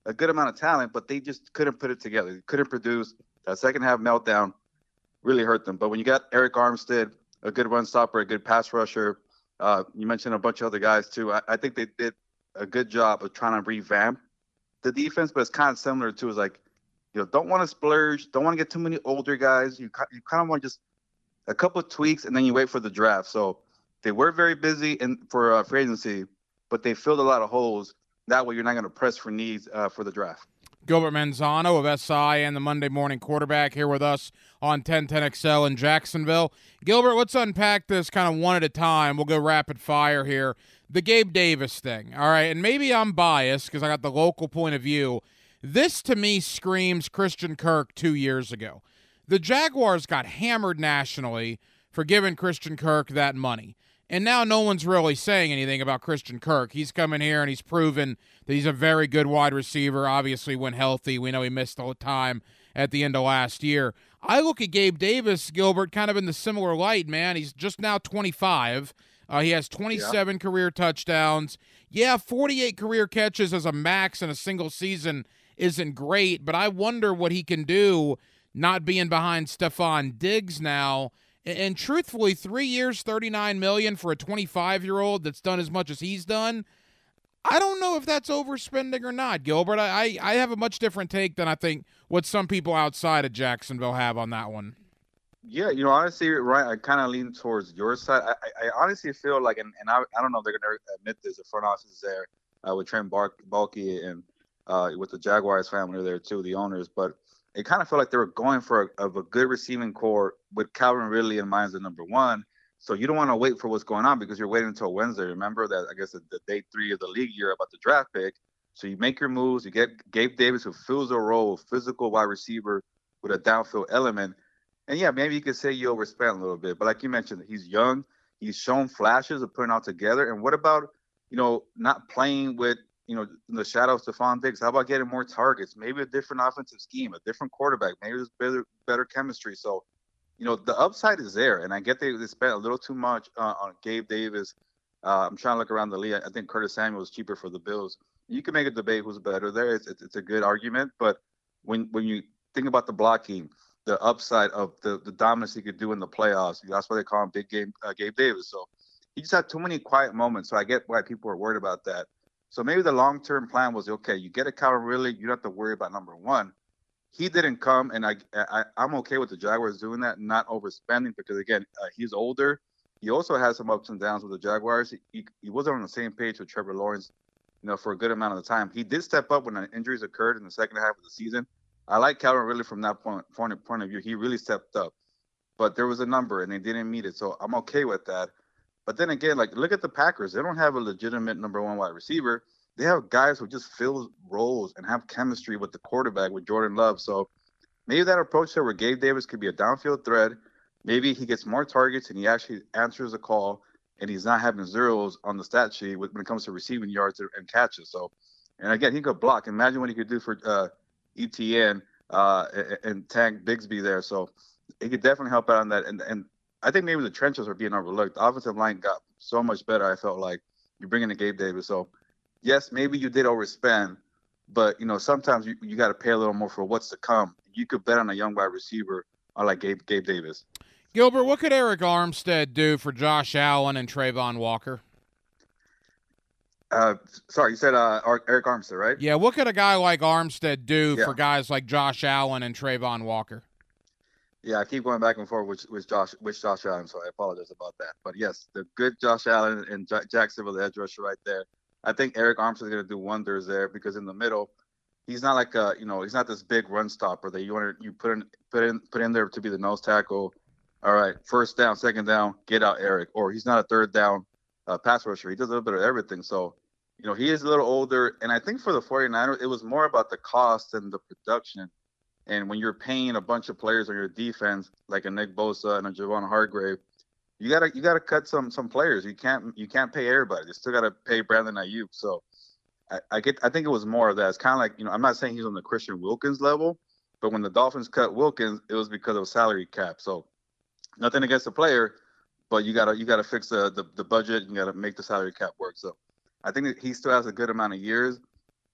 a good amount of talent, but they just couldn't put it together. They couldn't produce. That second half meltdown really hurt them. But when you got Arik Armstead, a good run stopper, a good pass rusher, uh, you mentioned a bunch of other guys too. I, I think they did a good job of trying to revamp the defense, but it's kind of similar to, is like, you know, don't want to splurge, don't want to get too many older guys. You you kind of want just a couple of tweaks, and then you wait for the draft. So they were very busy in for uh, free agency, but they filled a lot of holes. That way, you're not going to press for needs uh, for the draft. Gilbert Manzano of S I and the Monday Morning Quarterback here with us on ten ten X L in Jacksonville. Gilbert, let's unpack this kind of one at a time. We'll go rapid fire here. The Gabe Davis thing, all right, and maybe I'm biased because I got the local point of view. This, to me, screams Christian Kirk two years ago. The Jaguars got hammered nationally for giving Christian Kirk that money. And now no one's really saying anything about Christian Kirk. He's come in here and he's proven that he's a very good wide receiver, obviously when healthy. We know he missed all the time at the end of last year. I look at Gabe Davis, Gilbert, kind of in the similar light, man. He's just now twenty-five. Uh, he has twenty-seven yeah. career touchdowns. Yeah, forty-eight career catches as a max in a single season isn't great, but I wonder what he can do not being behind Stephon Diggs now. And truthfully, three years, thirty-nine million dollars for a twenty-five-year-old that's done as much as he's done, I don't know if that's overspending or not, Gilbert. I, I have a much different take than I think what some people outside of Jacksonville have on that one. Yeah, you know, honestly, right, I kind of lean towards your side. I, I, I honestly feel like, and, and I, I don't know if they're going to admit this, the front office is there uh, with Trent Bar- Baalke and uh, with the Jaguars family there too, the owners, but it kind of felt like they were going for a, of a good receiving core with Calvin Ridley in mind as the number one. So you don't want to wait for what's going on because you're waiting until Wednesday. Remember that, I guess, the, the day three of the league year about the draft pick. So you make your moves. You get Gabe Davis, who fills a role of physical wide receiver with a downfield element. And, yeah, maybe you could say you overspent a little bit. But like you mentioned, he's young. He's shown flashes of putting it all together. And what about, you know, not playing with, you know, in the shadow of Stephon Diggs? How about getting more targets? Maybe a different offensive scheme, a different quarterback. Maybe there's better, better chemistry. So, you know, the upside is there. And I get they, they spent a little too much uh, on Gabe Davis. Uh, I'm trying to look around the league. I think Curtis Samuel was cheaper for the Bills. You can make a debate who's better there. It's, it's, it's a good argument. But when when you think about the blocking, the upside of the, the dominance he could do in the playoffs, that's why they call him Big Game uh, Gabe Davis. So he just had too many quiet moments. So I get why people are worried about that. So maybe the long-term plan was, okay, you get a Calvin Ridley, you don't have to worry about number one. He didn't come, and I, I, I'm okay with the Jaguars doing that, not overspending, because, again, uh, he's older. He also has some ups and downs with the Jaguars. He, he wasn't on the same page with Trevor Lawrence, you know, for a good amount of the time. He did step up when the injuries occurred in the second half of the season. I like Calvin Ridley from that point, point, of, point of view. He really stepped up. But there was a number, and they didn't meet it, so I'm okay with that. But then again, like, look at the Packers. They don't have a legitimate number one wide receiver. They have guys who just fill roles and have chemistry with the quarterback, with Jordan Love. So maybe that approach there where Gabe Davis could be a downfield threat. Maybe he gets more targets and he actually answers a call and he's not having zeros on the stat sheet when it comes to receiving yards and catches. So, and again, he could block. Imagine what he could do for uh, E T N uh, and, and Tank Bigsby there. So he could definitely help out on that. And, and I think maybe the trenches are being overlooked. The offensive line got so much better, I felt like. You bring in a Gabe Davis. So, yes, maybe you did overspend, but, you know, sometimes you, you got to pay a little more for what's to come. You could bet on a young wide receiver or like Gabe, Gabe Davis. Gilbert, what could Arik Armstead do for Josh Allen and Trayvon Walker? Uh, sorry, you said uh, Arik Armstead, right? Yeah, what could a guy like Armstead do yeah. for guys like Josh Allen and Trayvon Walker? Yeah, I keep going back and forth with, with Josh, with Josh Allen, so I apologize about that. But, yes, the good Josh Allen and J- Jacksonville, the edge rusher right there. I think Arik Armstead is going to do wonders there because in the middle, he's not like a, you know, he's not this big run stopper that you want to, you put in, put in, put in there to be the nose tackle. All right, first down, second down, get out Arik. Or he's not a third down uh, pass rusher. He does a little bit of everything. So, you know, he is a little older. And I think for the 49ers, it was more about the cost and the production. And when you're paying a bunch of players on your defense, like a Nick Bosa and a Javon Hargrave, You gotta you gotta cut some some players. You can't you can't pay everybody. You still gotta pay Brandon Ayuk. So I, I get I think it was more of that. It's kind of like, you know, I'm not saying he's on the Christian Wilkins level, but when the Dolphins cut Wilkins, it was because of salary cap. So nothing against the player, but you gotta you gotta fix the the, the budget. You gotta make the salary cap work. So I think that he still has a good amount of years.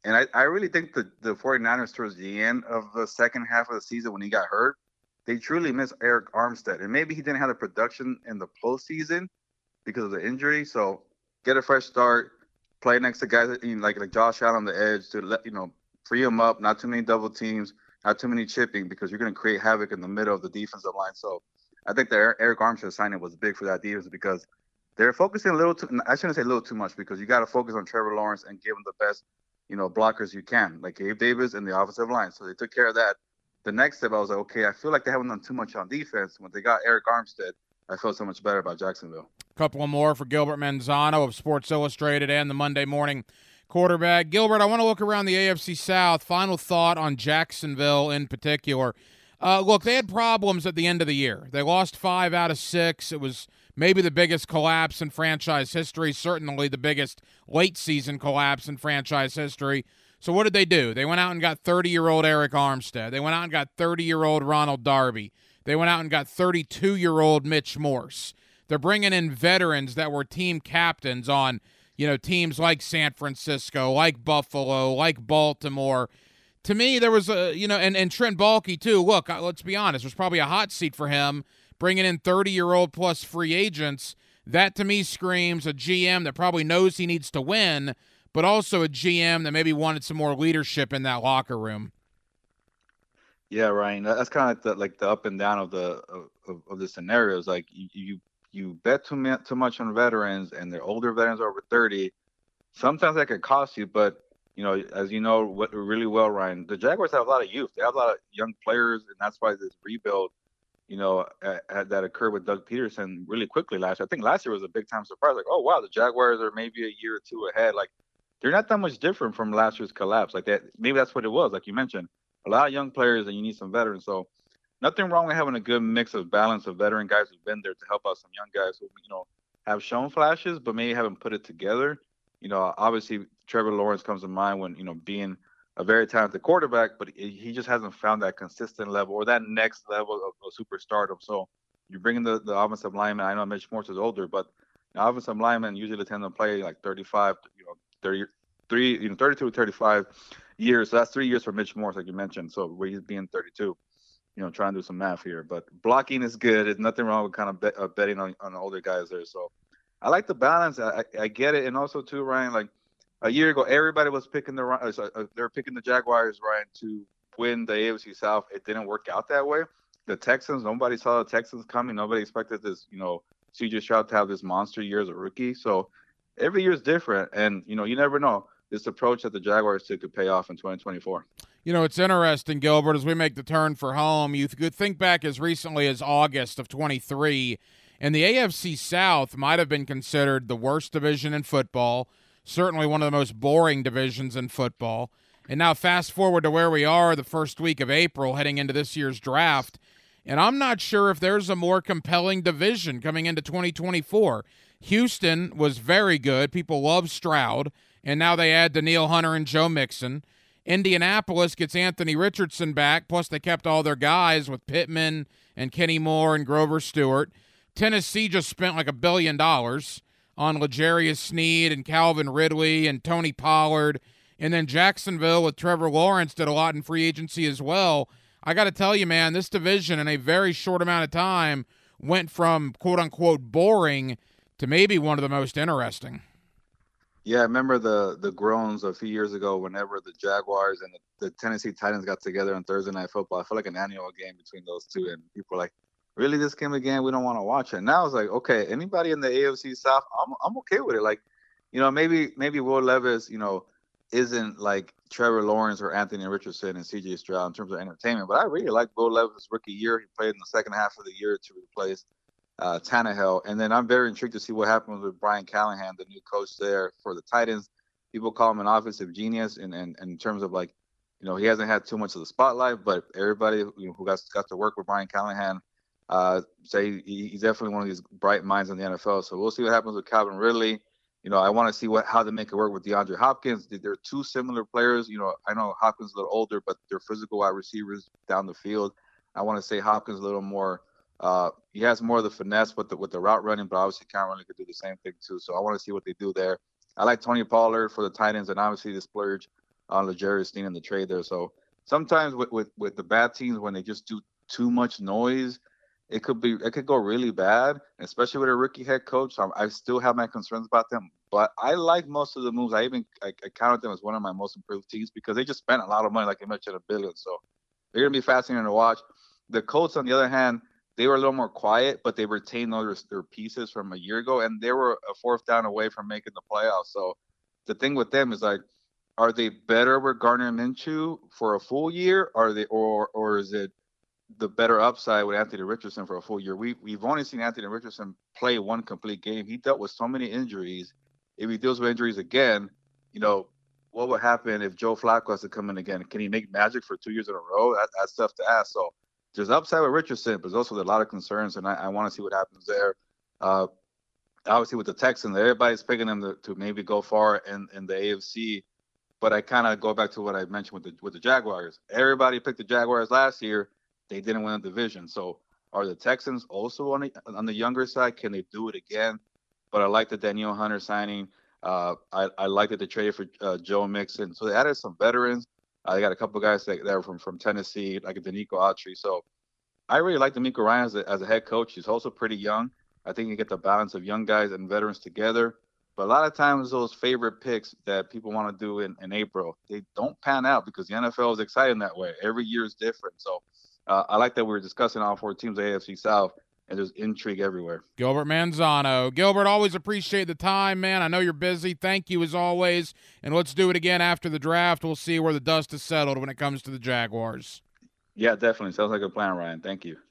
And I, I really think the, the 49ers towards the end of the second half of the season when he got hurt, they truly missed Eric Armstead. And maybe he didn't have the production in the postseason because of the injury. So get a fresh start, play next to guys you know, like like Josh Allen on the edge to let you know free him up, not too many double teams, not too many chipping because you're going to create havoc in the middle of the defensive line. So I think the Eric Armstead signing was big for that defense because they're focusing a little too – I shouldn't say a little too much because you got to focus on Trevor Lawrence and give him the best, you know, blockers you can, like Gabe Davis and the offensive line. So they took care of that. The next step, I was like, okay, I feel like they haven't done too much on defense. When they got Eric Armstead, I felt so much better about Jacksonville. A couple of more for Gilbert Manzano of Sports Illustrated and the Monday Morning Quarterback. Gilbert, I want to look around the A F C South. Final thought on Jacksonville in particular. Uh, look, they had problems at the end of the year. They lost five out of six. It was maybe the biggest collapse in franchise history, certainly the biggest late-season collapse in franchise history. So what did they do? They went out and got thirty-year-old Eric Armstead. They went out and got thirty-year-old Ronald Darby. They went out and got thirty-two-year-old Mitch Morse. They're bringing in veterans that were team captains on, you know, teams like San Francisco, like Buffalo, like Baltimore. To me, there was a, you know, and, and Trent Baalke, too. Look, let's be honest, there's probably a hot seat for him bringing in thirty-year-old plus free agents. That, to me, screams a G M that probably knows he needs to win, but also a G M that maybe wanted some more leadership in that locker room. Yeah, Ryan, that's kind of like the, like the up and down of the of, of the scenarios. Like you, you you bet too much too much on veterans, and they're older veterans over thirty. Sometimes that could cost you, but you know, as you know what really well, Ryan, the Jaguars have a lot of youth. They have a lot of young players, and that's why this rebuild, you know, uh, that occurred with Doug Peterson really quickly last year. I think last year was a big time surprise. Like, oh wow, the Jaguars are maybe a year or two ahead. Like, they're not that much different from last year's collapse. Like that, maybe that's what it was. Like you mentioned, a lot of young players, and you need some veterans. So, nothing wrong with having a good mix of balance of veteran guys who've been there to help out some young guys who, you know, have shown flashes, but maybe haven't put it together. You know, obviously Trevor Lawrence comes to mind when, you know, being a very talented quarterback, but he just hasn't found that consistent level or that next level of, of superstardom. So you bring in the, the offensive lineman. I know Mitch Morse is older, but the offensive linemen usually tend to play like thirty-five, you know, thirty-three, you know, thirty-two to thirty-five years. So that's three years for Mitch Morse, like you mentioned. So where he's being thirty-two, you know, trying to do some math here. But blocking is good. There's nothing wrong with kind of bet, uh, betting on, on the older guys there. So I like the balance. I, I, I get it. And also, too, Ryan, like a year ago, everybody was picking the uh, uh, they were picking the Jaguars, Ryan, to win the A F C South. It didn't work out that way. The Texans, nobody saw the Texans coming. Nobody expected this, you know, C J Stroud to have this monster year as a rookie. So every year is different. And, you know, you never know. This approach that the Jaguars took could pay off in twenty twenty-four. You know, it's interesting, Gilbert, as we make the turn for home. You could think back as recently as August of twenty-three, and the A F C South might have been considered the worst division in football, certainly one of the most boring divisions in football. And now fast forward to where we are the first week of April heading into this year's draft, and I'm not sure if there's a more compelling division coming into twenty twenty-four. Houston was very good. People love Stroud, and now they add Danielle Hunter and Joe Mixon. Indianapolis gets Anthony Richardson back, plus they kept all their guys with Pittman and Kenny Moore and Grover Stewart. Tennessee just spent like a billion dollars on L'Jarius Sneed and Calvin Ridley and Tony Pollard. And then Jacksonville with Trevor Lawrence did a lot in free agency as well. I got to tell you, man, this division in a very short amount of time went from quote-unquote boring to maybe one of the most interesting. Yeah, I remember the the groans a few years ago whenever the Jaguars and the, the Tennessee Titans got together on Thursday Night Football. I felt like an annual game between those two, and people were like, really, this game again? We don't want to watch it. Now it's like, okay, anybody in the A F C South, I'm I'm okay with it. Like, you know, maybe maybe Will Levis, you know, isn't like Trevor Lawrence or Anthony Richardson and C J Stroud in terms of entertainment, but I really like Will Levis' rookie year. He played in the second half of the year to replace uh, Tannehill. And then I'm very intrigued to see what happens with Brian Callahan, the new coach there for the Titans. People call him an offensive genius, and, and, and in terms of like, you know, he hasn't had too much of the spotlight, but everybody you know, who got, got to work with Brian Callahan uh, say he, he's definitely one of these bright minds in the N F L. So we'll see what happens with Calvin Ridley. You know, I want to see what how they make it work with DeAndre Hopkins. They're two similar players. You know, I know Hopkins a little older, but they're physical wide receivers down the field. I want to say Hopkins a little more. Uh, he has more of the finesse with the with the route running, but obviously Cameron could do the same thing too. So I want to see what they do there. I like Tony Pollard for the Titans, and obviously the splurge on L'Jarius Sneed in the trade there. So sometimes with, with, with the bad teams, when they just do too much noise, it could be it could go really bad, especially with a rookie head coach. So I still have my concerns about them, but I like most of the moves. I even I, I counted them as one of my most improved teams because they just spent a lot of money, like I mentioned, a billion. So they're gonna be fascinating to watch. The Colts, on the other hand, they were a little more quiet, but they retained those their pieces from a year ago, and they were a fourth down away from making the playoffs. So the thing with them is like, are they better with Gardner Minshew for a full year? Are they, or or is it the better upside with Anthony Richardson for a full year? We we've only seen Anthony Richardson play one complete game. He dealt with so many injuries. If he deals with injuries again, you know, what would happen if Joe Flacco has to come in again? Can he make magic for two years in a row? That, that's tough to ask. So there's upside with Richardson, but there's also a lot of concerns, and I, I want to see what happens there. Uh, obviously, with the Texans, everybody's picking them to, to maybe go far in, in the A F C. But I kind of go back to what I mentioned with the with the Jaguars. Everybody picked the Jaguars last year. They didn't win the division. So are the Texans also on the, on the younger side? Can they do it again? But I like the Danielle Hunter signing. Uh, I, I like that they traded for uh, Joe Mixon. So they added some veterans. Uh, they got a couple of guys that, that are from, from Tennessee, like Danico Autry. So I really like DeMeco Ryan as a, as a head coach. He's also pretty young. I think you get the balance of young guys and veterans together. But a lot of times those favorite picks that people want to do in, in April, they don't pan out because the N F L is exciting that way. Every year is different. So Uh, I like that we were discussing all four teams of the A F C South, and there's intrigue everywhere. Gilbert Manzano. Gilbert, always appreciate the time, man. I know you're busy. Thank you as always. And let's do it again after the draft. We'll see where the dust is settled when it comes to the Jaguars. Yeah, definitely. Sounds like a plan, Ryan. Thank you.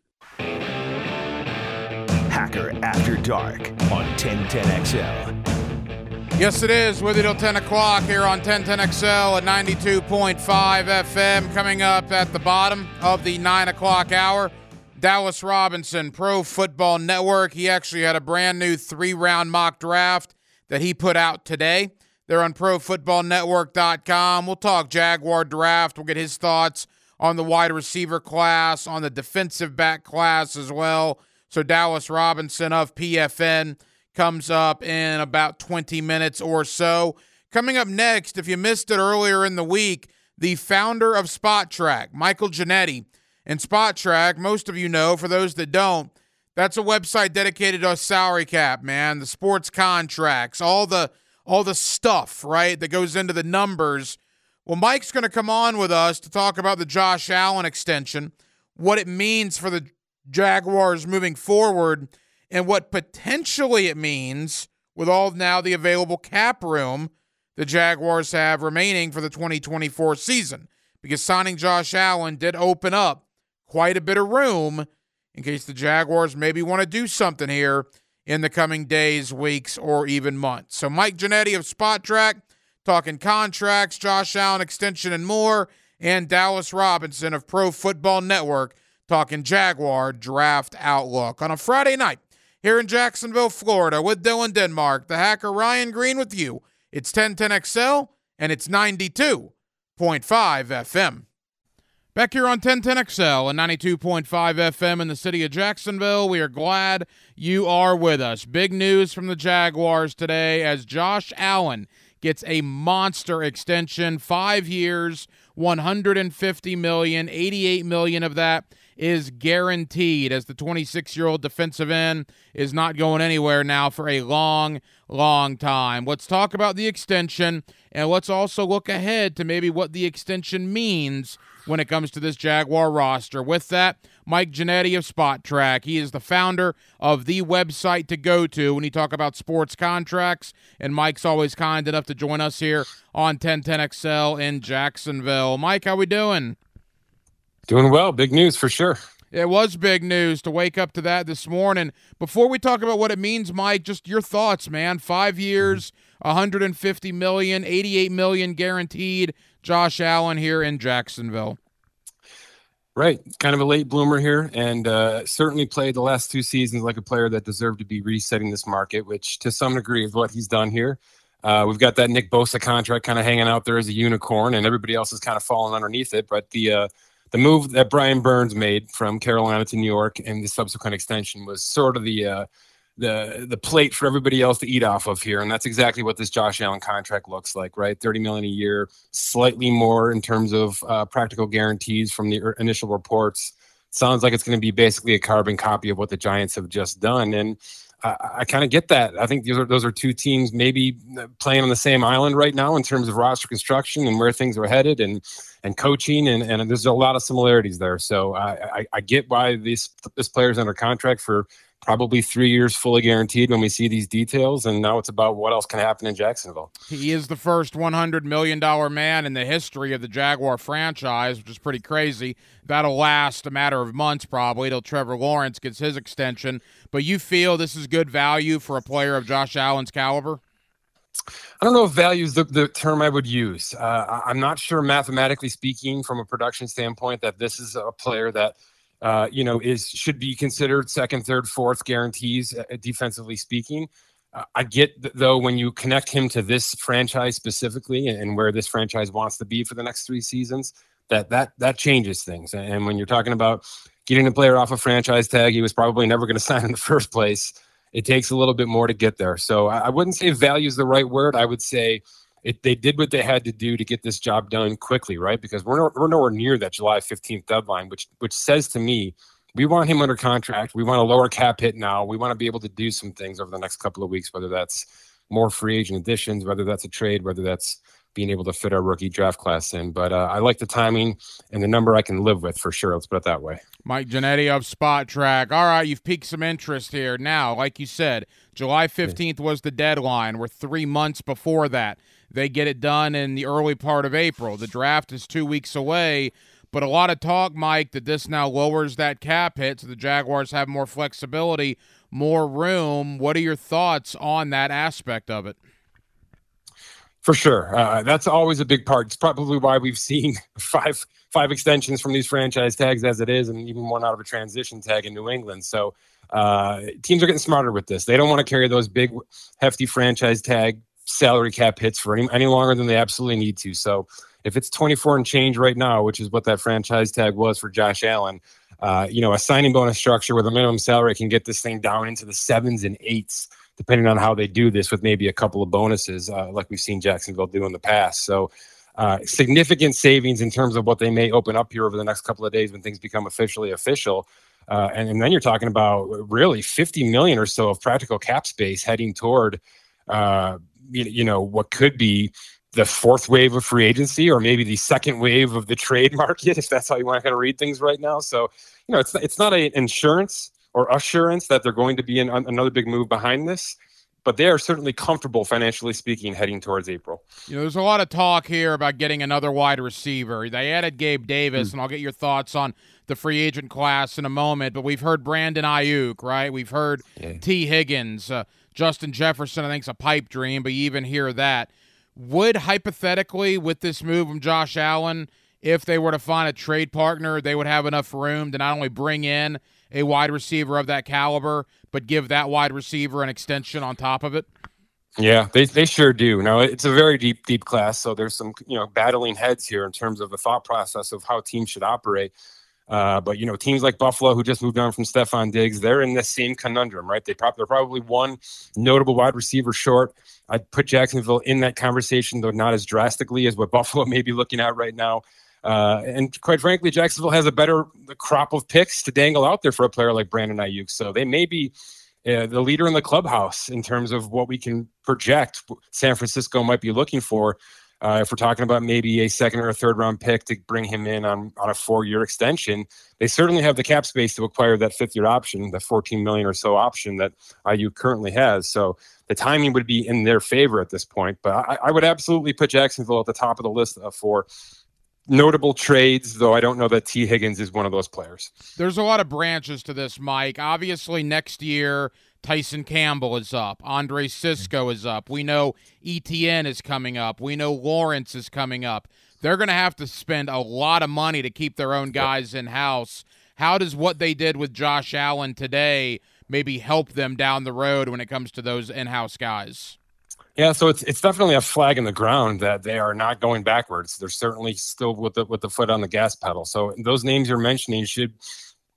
Hacker After Dark on ten ten X L. Yes, it is. With you till ten o'clock here on ten ten X L at ninety-two point five F M. Coming up at the bottom of the nine o'clock hour, Dallas Robinson, Pro Football Network. He actually had a brand new three-round mock draft that he put out today. They're on pro football network dot com. We'll talk Jaguar draft. We'll get his thoughts on the wide receiver class, on the defensive back class as well. So Dallas Robinson of P F N comes up in about twenty minutes or so. Coming up next, if you missed it earlier in the week, the founder of Spot Track, Michael Giannetti. And Spot Track, most of you know, for those that don't, that's a website dedicated to salary cap, man, the sports contracts, all the all the stuff, right, that goes into the numbers. Well, Mike's going to come on with us to talk about the Josh Allen extension, what it means for the Jaguars moving forward, and what potentially it means with all now the available cap room the Jaguars have remaining for the twenty twenty-four season. Because signing Josh Allen did open up quite a bit of room in case the Jaguars maybe want to do something here in the coming days, weeks, or even months. So Mike Giannetti of Spot Track talking contracts, Josh Allen extension, and more. And Dallas Robinson of Pro Football Network talking Jaguar draft outlook on a Friday night here in Jacksonville, Florida, with Dylan Denmark, the hacker Ryan Green with you. It's ten ten X L, and it's ninety-two point five F M. Back here on ten ten X L and ninety-two point five F M in the city of Jacksonville, we are glad you are with us. Big news from the Jaguars today as Josh Allen gets a monster extension, five years, one hundred fifty million dollars, eighty-eight million dollars of that is guaranteed, as the twenty-six-year-old defensive end is not going anywhere now for a long, long time. Let's talk about the extension, and let's also look ahead to maybe what the extension means when it comes to this Jaguar roster. With that, Mike Giannetti of Spot Track. He is the founder of the website to go to when you talk about sports contracts, and Mike's always kind enough to join us here on ten ten X L in Jacksonville. Mike, how we doing? Doing well. Big news for sure. It was big news to wake up to that this morning. Before we talk about what it means, Mike, just your thoughts, man. Five years, one hundred fifty million dollars, eighty-eight million dollars guaranteed. Josh Allen here in Jacksonville. Right. Kind of a late bloomer here, and uh, certainly played the last two seasons like a player that deserved to be resetting this market, which to some degree is what he's done here. Uh, we've got that Nick Bosa contract kind of hanging out there as a unicorn, and everybody else is kind of falling underneath it. But the uh, the move that Brian Burns made from Carolina to New York and the subsequent extension was sort of the uh, the the plate for everybody else to eat off of here, and that's exactly what this Josh Allen contract looks like, right? thirty million dollars a year, slightly more in terms of uh, practical guarantees from the initial reports. Sounds like it's going to be basically a carbon copy of what the Giants have just done, and I, I kind of get that. I think those are those are two teams maybe playing on the same island right now in terms of roster construction and where things are headed, and and coaching, and, and there's a lot of similarities there. So I, I, I get why this this player's under contract for probably three years fully guaranteed when we see these details, and now it's about what else can happen in Jacksonville. He is the first one hundred million dollars man in the history of the Jaguar franchise, which is pretty crazy. That'll last a matter of months probably till Trevor Lawrence gets his extension. But you feel this is good value for a player of Josh Allen's caliber? I don't know if value is the, the term I would use. Uh, I'm not sure, mathematically speaking, from a production standpoint, that this is a player that Uh, you know, is should be considered second, third, fourth guarantees, uh, defensively speaking. Uh, I get, th- though, when you connect him to this franchise specifically and, and where this franchise wants to be for the next three seasons, that that that changes things. And when you're talking about getting a player off a franchise tag he was probably never going to sign in the first place, it takes a little bit more to get there. So I, I wouldn't say value is the right word. I would say It, they did what they had to do to get this job done quickly, right? Because we're, no, we're nowhere near that July fifteenth deadline, which which says to me, we want him under contract. We want a lower cap hit now. We want to be able to do some things over the next couple of weeks, whether that's more free agent additions, whether that's a trade, whether that's being able to fit our rookie draft class in. But uh, I like the timing and the number I can live with for sure. Let's put it that way. Mike Ginnetti of Spot Track. All right, you've piqued some interest here. Now, like you said, July fifteenth was the deadline. We're three months before that. They get it done in the early part of April. The draft is two weeks away, but a lot of talk, Mike, that this now lowers that cap hit so the Jaguars have more flexibility, more room. What are your thoughts on that aspect of it? For sure. Uh, that's always a big part. It's probably why we've seen five five extensions from these franchise tags as it is, and even one out of a transition tag in New England. So uh, teams are getting smarter with this. They don't want to carry those big, hefty franchise tag salary cap hits for any, any longer than they absolutely need to. So if it's twenty-four and change right now, which is what that franchise tag was for Josh Allen, uh, you know, a signing bonus structure with a minimum salary can get this thing down into the sevens and eights, depending on how they do this, with maybe a couple of bonuses, uh, like we've seen Jacksonville do in the past. So uh, significant savings in terms of what they may open up here over the next couple of days when things become officially official. Uh, and, and then you're talking about really fifty million or so of practical cap space heading toward, uh, you, you know, what could be the fourth wave of free agency, or maybe the second wave of the trade market, if that's how you want to kind of read things right now. So, you know, it's it's not an insurance or assurance that they're going to be in another big move behind this, but they are certainly comfortable, financially speaking, heading towards April. You know, there's a lot of talk here about getting another wide receiver. They added Gabe Davis, mm. and I'll get your thoughts on the free agent class in a moment, but we've heard Brandon Ayuk, right? We've heard yeah. T. Higgins, uh, Justin Jefferson, I think, is a pipe dream, but you even hear that. Would, hypothetically, with this move from Josh Allen, if they were to find a trade partner, they would have enough room to not only bring in a wide receiver of that caliber, but give that wide receiver an extension on top of it? Yeah, they they sure do. Now, it's a very deep, deep class, so there's some, you know, battling heads here in terms of the thought process of how teams should operate. Uh, but, you know, teams like Buffalo, who just moved on from Stephon Diggs, they're in the same conundrum, right? They pro- they're probably one notable wide receiver short. I'd put Jacksonville in that conversation, though not as drastically as what Buffalo may be looking at right now. Uh, and quite frankly, Jacksonville has a better crop of picks to dangle out there for a player like Brandon Ayuk. So they may be uh, the leader in the clubhouse in terms of what we can project San Francisco might be looking for. Uh, if we're talking about maybe a second or a third round pick to bring him in on, on a four-year extension, they certainly have the cap space to acquire that fifth-year option, the fourteen million dollars or so option that Ayuk currently has. So the timing would be in their favor at this point. But I, I would absolutely put Jacksonville at the top of the list for notable trades, though I don't know that T. Higgins is one of those players. There's a lot of branches to this, Mike. Obviously, next year, Tyson Campbell is up. Andre Sisco is up. We know E T N is coming up. We know Lawrence is coming up. They're going to have to spend a lot of money to keep their own guys in-house. How does what they did with Josh Allen today maybe help them down the road when it comes to those in-house guys? Yeah, so it's it's definitely a flag in the ground that they are not going backwards. They're certainly still with the with the foot on the gas pedal. So those names you're mentioning should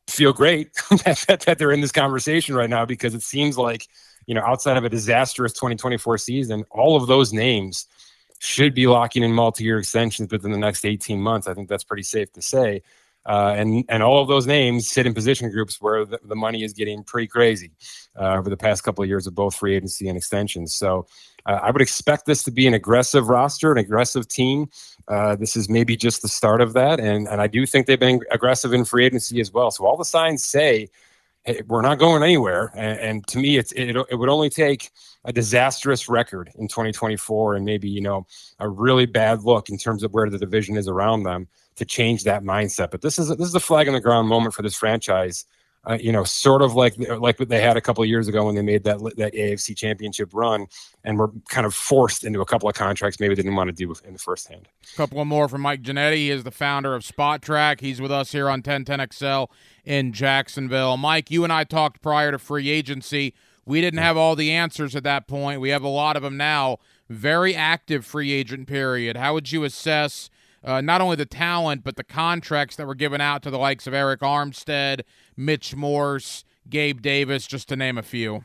feel great that, that they're in this conversation right now, because it seems like, you know, outside of a disastrous twenty twenty-four season, all of those names should be locking in multi-year extensions within the next eighteen months. I think that's pretty safe to say. Uh, and, and all of those names sit in position groups where the, the money is getting pretty crazy uh, over the past couple of years of both free agency and extensions. So uh, I would expect this to be an aggressive roster, an aggressive team. Uh, this is maybe just the start of that. And, and I do think they've been aggressive in free agency as well. So all the signs say, hey, we're not going anywhere. And, and to me, it's, it, it would only take a disastrous record in twenty twenty-four and maybe, you know, a really bad look in terms of where the division is around them to change that mindset. But this is a, this is a flag on the ground moment for this franchise. Uh, you know, sort of like like what they had a couple of years ago when they made that that A F C Championship run and were kind of forced into a couple of contracts maybe they didn't want to do in the first hand. A couple of more from Mike Giannetti. He is the founder of Spot Track. He's with us here on ten ten X L in Jacksonville. Mike, you and I talked prior to free agency. We didn't have all the answers at that point. We have a lot of them now. Very active free agent period. How would you assess uh, not only the talent, but the contracts that were given out to the likes of Eric Armstead, Mitch Morse, Gabe Davis, just to name a few?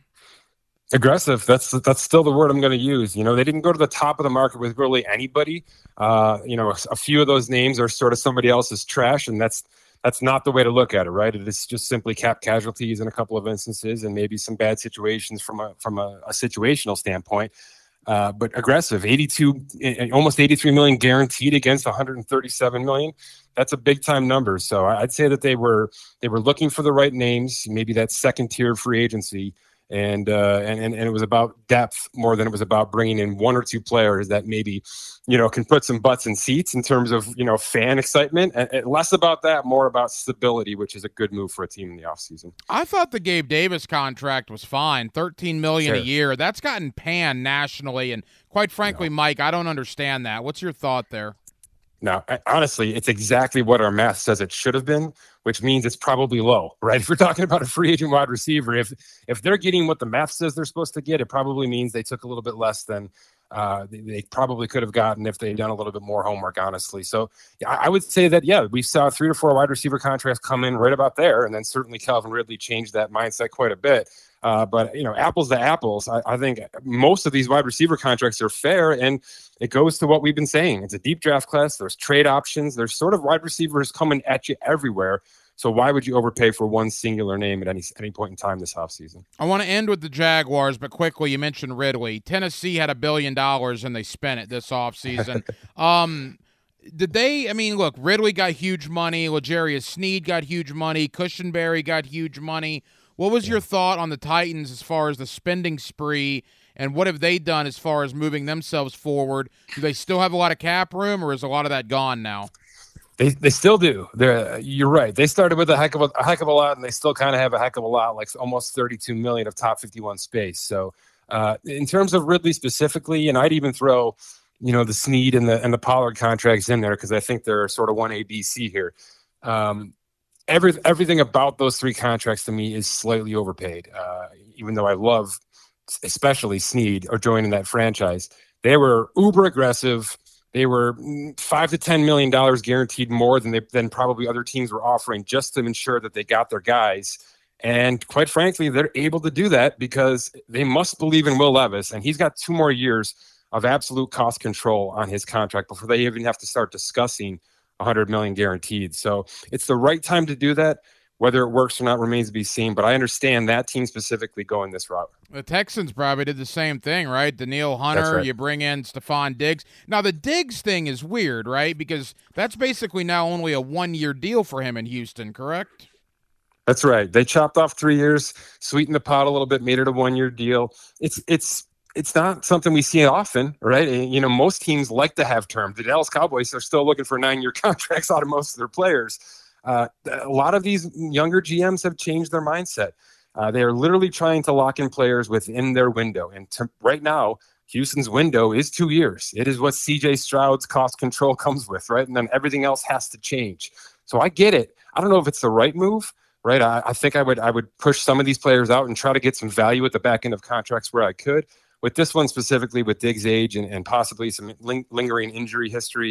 Aggressive. That's that's still the word I'm going to use. You know, they didn't go to the top of the market with really anybody. Uh, you know, a, a few of those names are sort of somebody else's trash, and that's that's not the way to look at it, right? It is just simply cap casualties in a couple of instances, and maybe some bad situations from a from a, a situational standpoint. Uh, but aggressive, eighty-two, almost eighty-three million guaranteed against one hundred thirty-seven million. That's a big time number. So I'd say that they were they were looking for the right names, maybe that second tier free agency. And, uh, and and and it was about depth more than it was about bringing in one or two players that maybe, you know, can put some butts in seats in terms of, you know, fan excitement. And, and less about that, more about stability, which is a good move for a team in the offseason. I thought the Gabe Davis contract was fine, thirteen million dollars sure. a year. That's gotten panned nationally, and quite frankly, no. Mike, I don't understand that. What's your thought there? No, honestly, it's exactly what our math says it should have been, which means it's probably low, right? If we're talking about a free agent wide receiver, if if they're getting what the math says they're supposed to get, it probably means they took a little bit less than uh, they, they probably could have gotten if they'd done a little bit more homework, honestly. So yeah, I would say that, yeah, we saw three to four wide receiver contracts come in right about there, and then certainly Calvin Ridley changed that mindset quite a bit. Uh, but, you know, apples to apples, I, I think most of these wide receiver contracts are fair, and it goes to what we've been saying. It's a deep draft class. There's trade options. There's sort of wide receivers coming at you everywhere. So why would you overpay for one singular name at any any point in time this offseason? I want to end with the Jaguars, but quickly, you mentioned Ridley. Tennessee had a billion dollars, and they spent it this offseason. um, did they – I mean, look, Ridley got huge money. L'Jarius Sneed got huge money. Cushenberry got huge money. What was your thought on the Titans as far as the spending spree, and what have they done as far as moving themselves forward? Do they still have a lot of cap room, or is a lot of that gone now? They they still do. They're, you're right. They started with a heck of a, a heck of a lot, and they still kind of have a heck of a lot, like almost thirty-two million of top fifty-one space. So uh, in terms of Ridley specifically, and I'd even throw, you know, the Sneed and the and the Pollard contracts in there because I think they're sort of one A B C here. Um, Every, everything about those three contracts to me is slightly overpaid, uh, even though I love especially Sneed or joining that franchise. They were uber aggressive. They were five to ten million dollars guaranteed more than they than probably other teams were offering just to ensure that they got their guys. And quite frankly, they're able to do that because they must believe in Will Levis, and he's got two more years of absolute cost control on his contract before they even have to start discussing one hundred million guaranteed. So it's the right time to do that. Whether it works or not remains to be seen, but I understand that team specifically going this route. The Texans probably did the same thing, right? Danielle Hunter, right. You bring in Stephon Diggs. Now, the Diggs thing is weird, right? Because that's basically now only a one-year deal for him in Houston, correct? That's right. They chopped off three years, sweetened the pot a little bit, made it a one-year deal. It's it's it's not something we see often, right? You know, most teams like to have term. The Dallas Cowboys are still looking for nine-year contracts out of most of their players. Uh, a lot of these younger G Ms have changed their mindset. Uh, they are literally trying to lock in players within their window. And to, right now, Houston's window is two years. It is what C J Stroud's cost control comes with, right? And then everything else has to change. So I get it. I don't know if it's the right move, right? I, I think I would I would push some of these players out and try to get some value at the back end of contracts where I could. With this one specifically, with Diggs' age and, and possibly some ling- lingering injury history,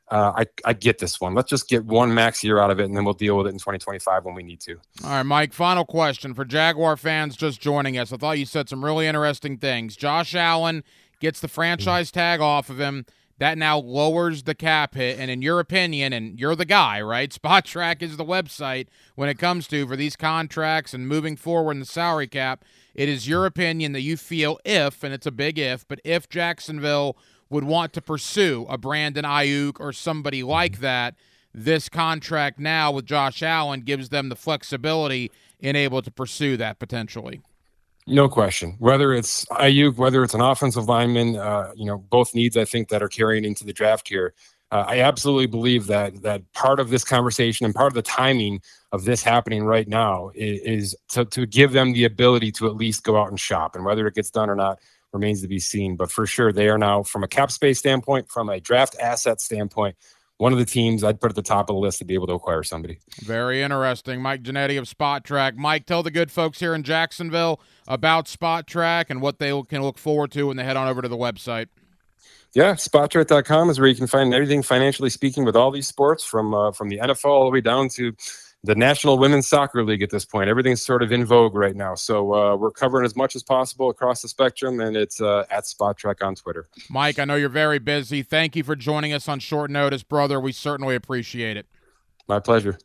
Uh, I, I get this one. Let's just get one max year out of it, and then we'll deal with it in twenty twenty-five when we need to. All right, Mike, final question for Jaguar fans just joining us. I thought you said some really interesting things. Josh Allen gets the franchise tag off of him. That now lowers the cap hit, and in your opinion, and you're the guy, right? SpotTrack is the website when it comes to for these contracts and moving forward in the salary cap. It is your opinion that you feel if, and it's a big if, but if Jacksonville would want to pursue a Brandon Ayuk or somebody like that, this contract now with Josh Allen gives them the flexibility in able to pursue that potentially. No question. Whether it's Ayuk, whether it's an offensive lineman, uh, you know, both needs I think that are carrying into the draft here. Uh, I absolutely believe that that part of this conversation and part of the timing of this happening right now is, is to, to give them the ability to at least go out and shop. And whether it gets done or not remains to be seen. But for sure, they are now, from a cap space standpoint, from a draft asset standpoint, one of the teams I'd put at the top of the list to be able to acquire somebody. Very interesting. Mike Ginnetti of SpotTrack. Mike, tell the good folks here in Jacksonville about SpotTrack and what they can look forward to when they head on over to the website. Yeah, SpotTrack dot com is where you can find everything financially speaking with all these sports, from uh, from the N F L all the way down to the National Women's Soccer League at this point. Everything's sort of in vogue right now. So uh, we're covering as much as possible across the spectrum, and it's uh, at SpotTrack on Twitter. Mike, I know you're very busy. Thank you for joining us on short notice, brother. We certainly appreciate it. My pleasure.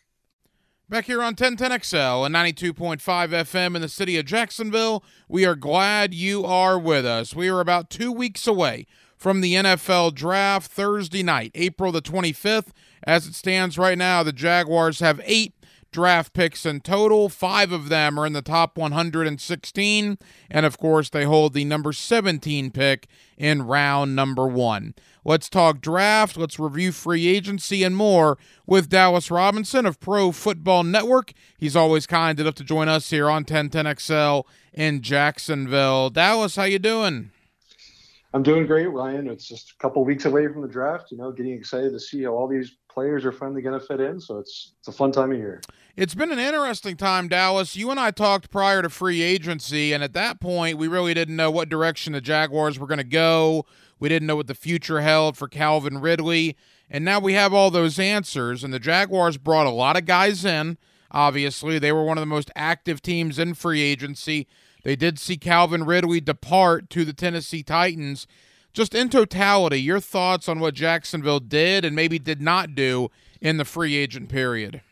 Back here on ten ten X L and ninety-two point five F M in the city of Jacksonville, we are glad you are with us. We are about two weeks away from the N F L Draft Thursday night, April the twenty-fifth. As it stands right now, the Jaguars have eight draft picks in total. Five of them are in the top one hundred sixteen, and of course, they hold the number seventeen pick in round number one. Let's talk draft, let's review free agency and more with Dallas Robinson of Pro Football Network. He's always kind enough to join us here on ten ten X L in Jacksonville. Dallas, how you doing? I'm doing great, Ryan. It's just a couple weeks away from the draft, you know, getting excited to see how all these players are finally going to fit in. So it's it's a fun time of year. It's been an interesting time, Dallas. You and I talked prior to free agency, and at that point, we really didn't know what direction the Jaguars were going to go. We didn't know what the future held for Calvin Ridley. And now we have all those answers, and the Jaguars brought a lot of guys in. Obviously, they were one of the most active teams in free agency. They did see Calvin Ridley depart to the Tennessee Titans. Just in totality, your thoughts on what Jacksonville did and maybe did not do in the free agent period?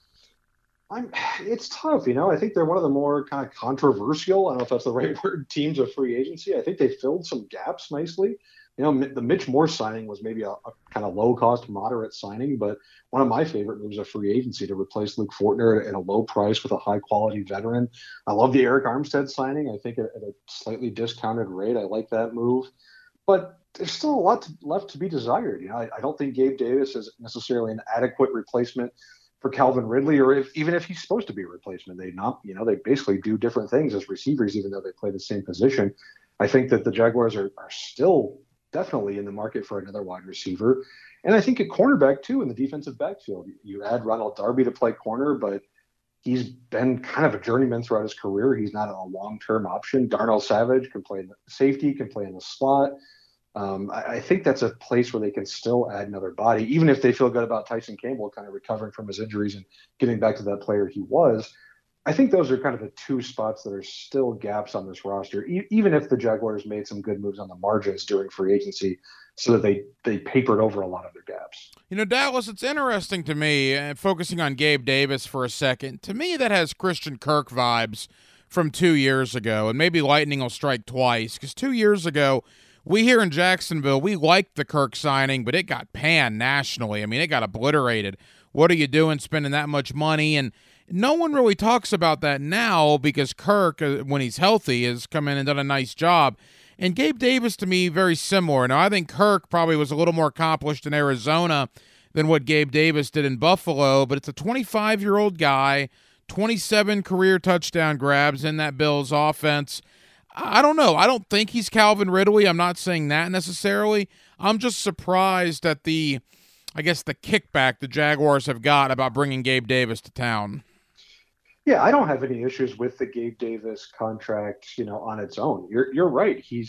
I'm, it's tough, you know. I think they're one of the more kind of controversial, I don't know if that's the right word, teams of free agency. I think they filled some gaps nicely. You know, the Mitch Morse signing was maybe a, a kind of low-cost, moderate signing, but one of my favorite moves of free agency to replace Luke Fortner at a low price with a high-quality veteran. I love the Eric Armstead signing. I think at, at a slightly discounted rate. I like that move. But there's still a lot to, left to be desired. You know, I, I don't think Gabe Davis is necessarily an adequate replacement for Calvin Ridley, or if, even if he's supposed to be a replacement. They not, you know, they basically do different things as receivers, even though they play the same position. I think that the Jaguars are, are still definitely in the market for another wide receiver. And I think at cornerback, too, in the defensive backfield. You add Ronald Darby to play corner, but he's been kind of a journeyman throughout his career. He's not a long-term option. Darnell Savage can play in the safety, can play in the slot. Um, I, I think that's a place where they can still add another body, even if they feel good about Tyson Campbell kind of recovering from his injuries and getting back to that player he was. I think those are kind of the two spots that are still gaps on this roster, e- even if the Jaguars made some good moves on the margins during free agency so that they, they papered over a lot of their gaps. You know, Dallas, it's interesting to me, uh, focusing on Gabe Davis for a second. To me, that has Christian Kirk vibes from two years ago, and maybe lightning will strike twice, because two years ago, we here in Jacksonville, we liked the Kirk signing, but it got panned nationally. I mean, it got obliterated. What are you doing spending that much money? And no one really talks about that now because Kirk, uh, when he's healthy, has come in and done a nice job. And Gabe Davis, to me, very similar. Now, I think Kirk probably was a little more accomplished in Arizona than what Gabe Davis did in Buffalo, but it's a twenty-five-year-old guy, twenty-seven career touchdown grabs in that Bills offense. I don't know. I don't think he's Calvin Ridley. I'm not saying that necessarily. I'm just surprised at the, I guess, the kickback the Jaguars have got about bringing Gabe Davis to town. Yeah, I don't have any issues with the Gabe Davis contract, you know, on its own. You're you're right. He's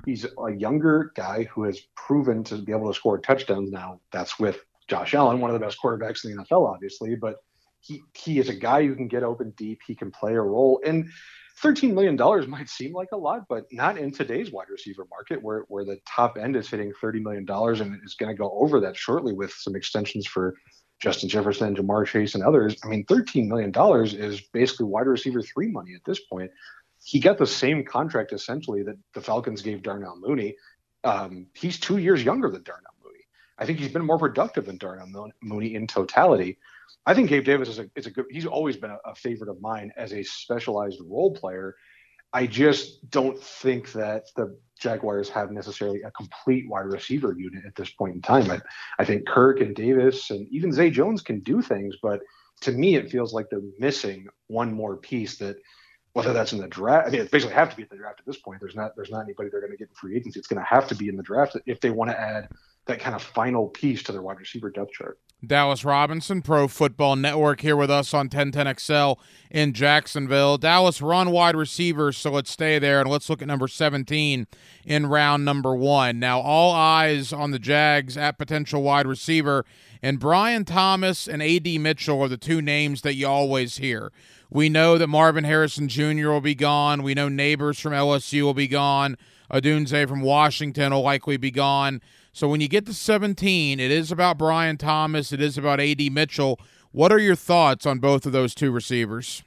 he's a younger guy who has proven to be able to score touchdowns. Now that's with Josh Allen, one of the best quarterbacks in the N F L, obviously, but he, he is a guy who can get open deep. He can play a role. And thirteen million dollars might seem like a lot, but not in today's wide receiver market where, where the top end is hitting thirty million dollars and is going to go over that shortly with some extensions for Justin Jefferson, Jamar Chase, and others. I mean, thirteen million dollars is basically wide receiver three money at this point. He got the same contract essentially that the Falcons gave Darnell Mooney. Um, he's two years younger than Darnell Mooney. I think he's been more productive than Darnell Mooney in totality. I think Gabe Davis is a, is a good, he's always been a, a favorite of mine as a specialized role player. I just don't think that the Jaguars have necessarily a complete wide receiver unit at this point in time. I, I think Kirk and Davis and even Zay Jones can do things, but to me, it feels like they're missing one more piece that, whether that's in the draft, I mean, it basically have to be at the draft at this point. There's not, there's not anybody they're going to get in free agency. It's going to have to be in the draft if they want to add that kind of final piece to their wide receiver depth chart. Dallas Robinson, Pro Football Network, here with us on ten ten X L in Jacksonville. Dallas, run wide receivers, so let's stay there, and let's look at number seventeen in round number one. Now, all eyes on the Jags at potential wide receiver, and Brian Thomas and A D Mitchell are the two names that you always hear. We know that Marvin Harrison Junior will be gone. We know Neighbors from L S U will be gone. Odunze from Washington will likely be gone. So when you get to seventeen, it is about Brian Thomas. It is about A D Mitchell. What are your thoughts on both of those two receivers?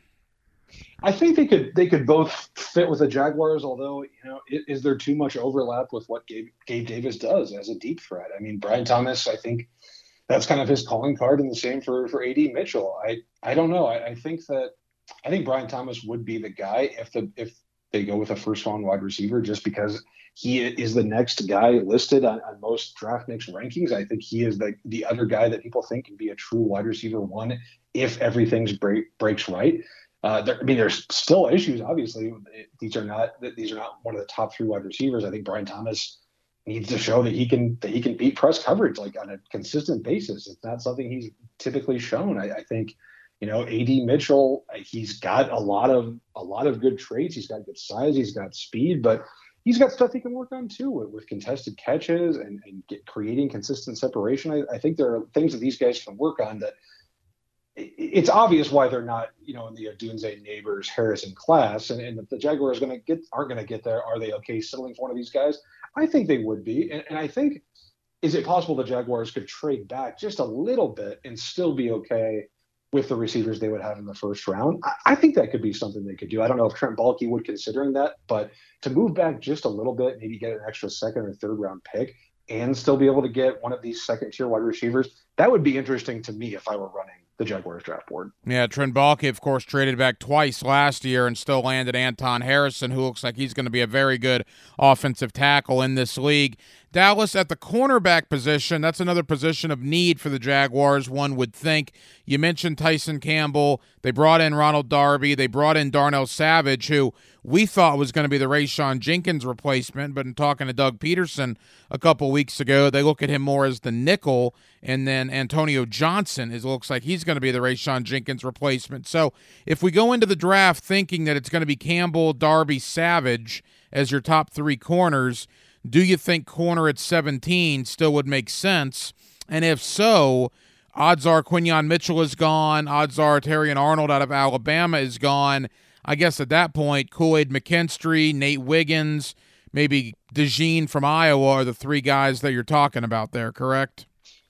I think they could they could both fit with the Jaguars, although, you know, is, is there too much overlap with what Gabe, Gabe Davis does as a deep threat? I mean, Brian Thomas, I think that's kind of his calling card, and the same for, for A D Mitchell. I, I don't know. I, I think that I think Brian Thomas would be the guy if the if they go with a first round wide receiver, just because he is the next guy listed on, on most draft mix rankings. I think he is the, the other guy that people think can be a true wide receiver one if everything's break, breaks right. Uh, there, I mean, there's still issues. Obviously, these are not these are not one of the top three wide receivers. I think Brian Thomas needs to show that he can that he can beat press coverage like on a consistent basis. It's not something he's typically shown. I, I think, you know, A D Mitchell, he's got a lot of a lot of good traits. He's got good size. He's got speed, but he's got stuff he can work on too with, with contested catches and, and get, creating consistent separation. I, I think there are things that these guys can work on that it, it's obvious why they're not, you know, in the Odunze, Neighbors, Harrison class. And, and if the Jaguars going to get aren't going to get there, are they okay settling for one of these guys? I think they would be. And, and I think, is it possible the Jaguars could trade back just a little bit and still be okay with the receivers they would have in the first round? I, I think that could be something they could do. I don't know if Trent Baalke would considering that, but to move back just a little bit, maybe get an extra second or third round pick and still be able to get one of these second tier wide receivers, that would be interesting to me if I were running the Jaguars draft board. Yeah, Trent Baalke, of course, traded back twice last year and still landed Anton Harrison, who looks like he's going to be a very good offensive tackle in this league. Dallas, at the cornerback position, that's another position of need for the Jaguars, one would think. You mentioned Tyson Campbell. They brought in Ronald Darby. They brought in Darnell Savage, who we thought was going to be the Rayshawn Jenkins replacement, but in talking to Doug Peterson a couple weeks ago, they look at him more as the nickel, and then Antonio Johnson is looks like he's going to be the Rayshawn Jenkins replacement. So if we go into the draft thinking that it's going to be Campbell, Darby, Savage as your top three corners, do you think corner at seventeen still would make sense? And if so, odds are Quinyon Mitchell is gone. Odds are Terrion Arnold out of Alabama is gone. I guess at that point, Kool-Aid McKinstry, Nate Wiggins, maybe DeJean from Iowa are the three guys that you're talking about there, correct?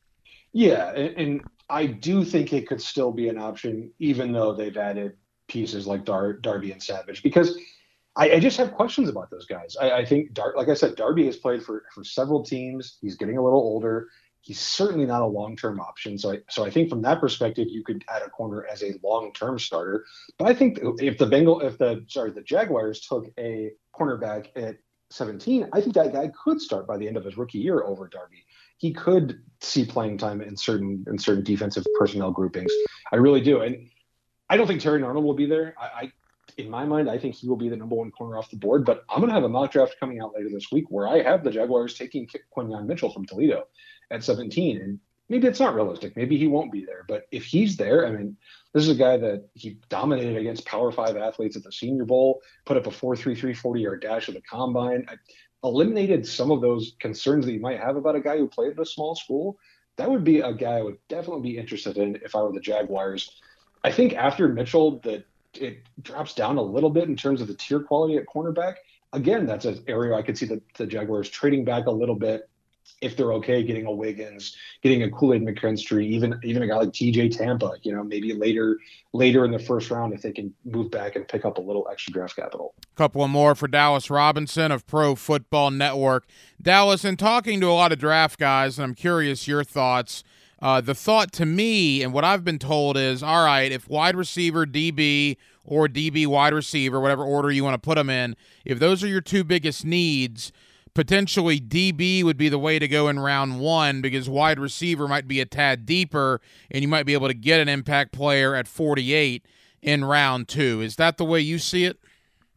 Yeah, and, and I do think it could still be an option, even though they've added pieces like Dar- Darby and Savage, because I, I just have questions about those guys. I, I think, Dar- like I said, Darby has played for, for several teams. He's getting a little older. He's certainly not a long-term option. So I, so I think from that perspective, you could add a corner as a long-term starter. But I think if the Bengal, if the sorry, the Jaguars took a cornerback at seventeen, I think that guy could start by the end of his rookie year over Darby. He could see playing time in certain in certain defensive personnel groupings. I really do, and I don't think Terrion Arnold will be there. I, I in my mind, I think he will be the number one corner off the board. But I'm going to have a mock draft coming out later this week where I have the Jaguars taking Quinyon Mitchell from Toledo at seventeen. And maybe it's not realistic. Maybe he won't be there. But if he's there, I mean, this is a guy that he dominated against Power Five athletes at the Senior Bowl, put up a four three three forty-yard dash at the Combine. I, eliminated some of those concerns that you might have about a guy who played at a small school, that would be a guy I would definitely be interested in if I were the Jaguars. I think after Mitchell, that it drops down a little bit in terms of the tier quality at cornerback. Again, that's an area I could see the, the Jaguars trading back a little bit if they're okay getting a Wiggins, getting a Kool-Aid McKinstry, even even a guy like T J Tampa, you know, maybe later later in the first round if they can move back and pick up a little extra draft capital. Couple of more for Dallas Robinson of Pro Football Network. Dallas, in talking to a lot of draft guys, and I'm curious your thoughts, uh, the thought to me and what I've been told is, all right, if wide receiver, D B, or D B wide receiver, whatever order you want to put them in, if those are your two biggest needs, potentially D B would be the way to go in round one because wide receiver might be a tad deeper and you might be able to get an impact player at forty-eight in round two. Is that the way you see it?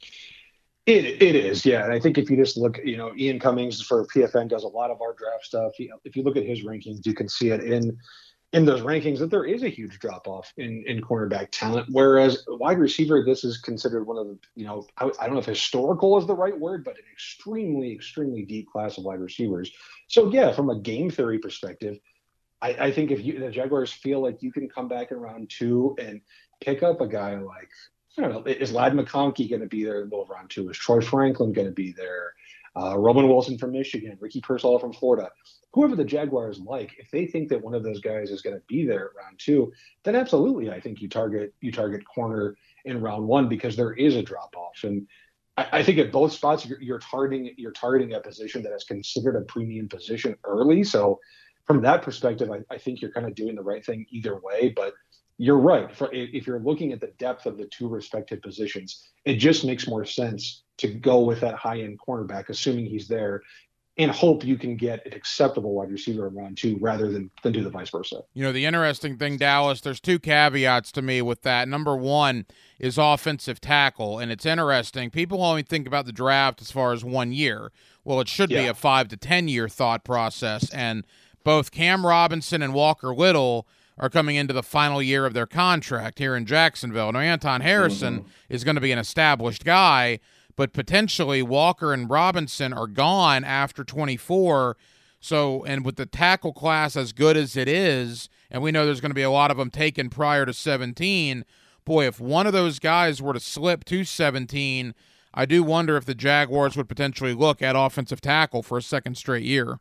It It is, yeah. And I think if you just look, you know, Ian Cummings for P F N does a lot of our draft stuff. He, if you look at his rankings, you can see it in in those rankings that there is a huge drop-off in, in cornerback talent, whereas wide receiver, this is considered one of the, you know, I, I don't know if historical is the right word, but an extremely, extremely deep class of wide receivers. So, yeah, from a game theory perspective, I, I think if you, the Jaguars feel like you can come back in round two and pick up a guy like, I don't know, is Ladd McConkey going to be there in the middle of round two? Is Troy Franklin going to be there? Uh, Roman Wilson from Michigan, Ricky Pearsall from Florida, whoever the Jaguars like, if they think that one of those guys is going to be there at round two, then absolutely, I think you target you target corner in round one because there is a drop off. And I, I think at both spots you're, you're targeting you're targeting a position that is considered a premium position early. So from that perspective, I, I think you're kind of doing the right thing either way. But you're right. For, if you're looking at the depth of the two respective positions, it just makes more sense to go with that high-end cornerback, assuming he's there, and hope you can get an acceptable wide receiver in round two rather than, than do the vice versa. You know, the interesting thing, Dallas, there's two caveats to me with that. Number one is offensive tackle, and it's interesting. People only think about the draft as far as one year. Well, it should yeah. be a five to ten-year thought process, and both Cam Robinson and Walker Little are coming into the final year of their contract here in Jacksonville. Now, Anton Harrison mm-hmm. is going to be an established guy, but potentially Walker and Robinson are gone after twenty-four. So, and with the tackle class as good as it is, and we know there's going to be a lot of them taken prior to seventeen, boy, if one of those guys were to slip to seventeen, I do wonder if the Jaguars would potentially look at offensive tackle for a second straight year.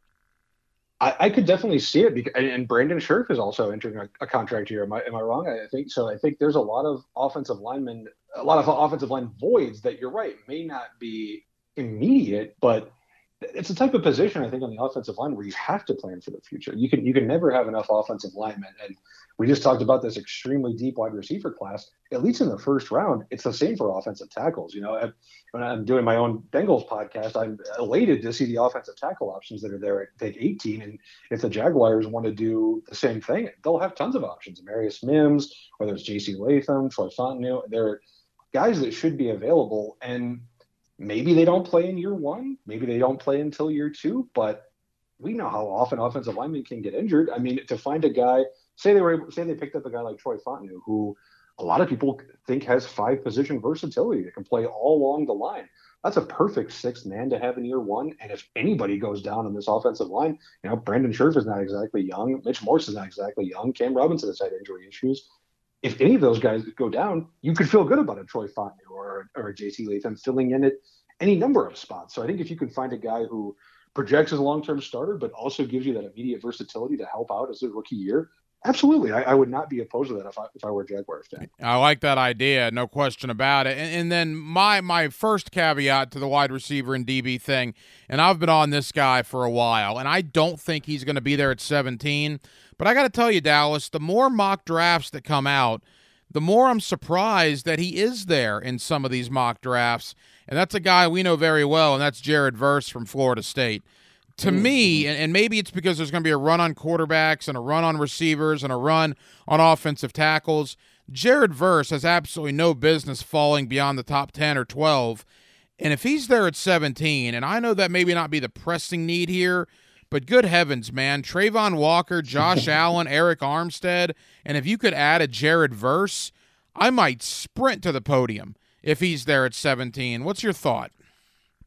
I, I could definitely see it, because, and Brandon Scherf is also entering a, a contract year. Am I, am I wrong? I think so. I think there's a lot of offensive linemen, a lot of offensive line voids that you're right may not be immediate, but it's the type of position I think on the offensive line where you have to plan for the future. You can you can never have enough offensive linemen, and we just talked about this extremely deep wide receiver class. At least in the first round, it's the same for offensive tackles. You know, I, when I'm doing my own Bengals podcast, I'm elated to see the offensive tackle options that are there at pick eighteen. And if the Jaguars want to do the same thing, they'll have tons of options. Marius Mims, whether it's J C Latham, Troy Fontenot, they're guys that should be available. And maybe they don't play in year one. Maybe they don't play until year two. But we know how often offensive linemen can get injured. I mean, to find a guy, say they were, say they picked up a guy like Troy Fontenot, who a lot of people think has five position versatility that can play all along the line. That's a perfect sixth man to have in year one. And if anybody goes down on this offensive line, you know, Brandon Scherf is not exactly young. Mitch Morse is not exactly young. Cam Robinson has had injury issues. If any of those guys go down, you could feel good about a Troy Fontenot or, or a J C Latham filling in at any number of spots. So I think if you can find a guy who projects as a long-term starter, but also gives you that immediate versatility to help out as a rookie year, absolutely. I, I would not be opposed to that if I, if I were a Jaguars fan. I like that idea, no question about it. And, and then my my first caveat to the wide receiver and D B thing, and I've been on this guy for a while, and I don't think he's going to be there at seventeen. But I got to tell you, Dallas, the more mock drafts that come out, the more I'm surprised that he is there in some of these mock drafts. And that's a guy we know very well, and that's Jared Verse from Florida State. To mm-hmm. me, and, and maybe it's because there's going to be a run on quarterbacks and a run on receivers and a run on offensive tackles, Jared Verse has absolutely no business falling beyond the top ten or twelve. And if he's there at seventeen, and I know that maybe not be the pressing need here, but good heavens, man, Trayvon Walker, Josh Allen, Eric Armstead, and if you could add a Jared Verse, I might sprint to the podium if he's there at seventeen. What's your thought?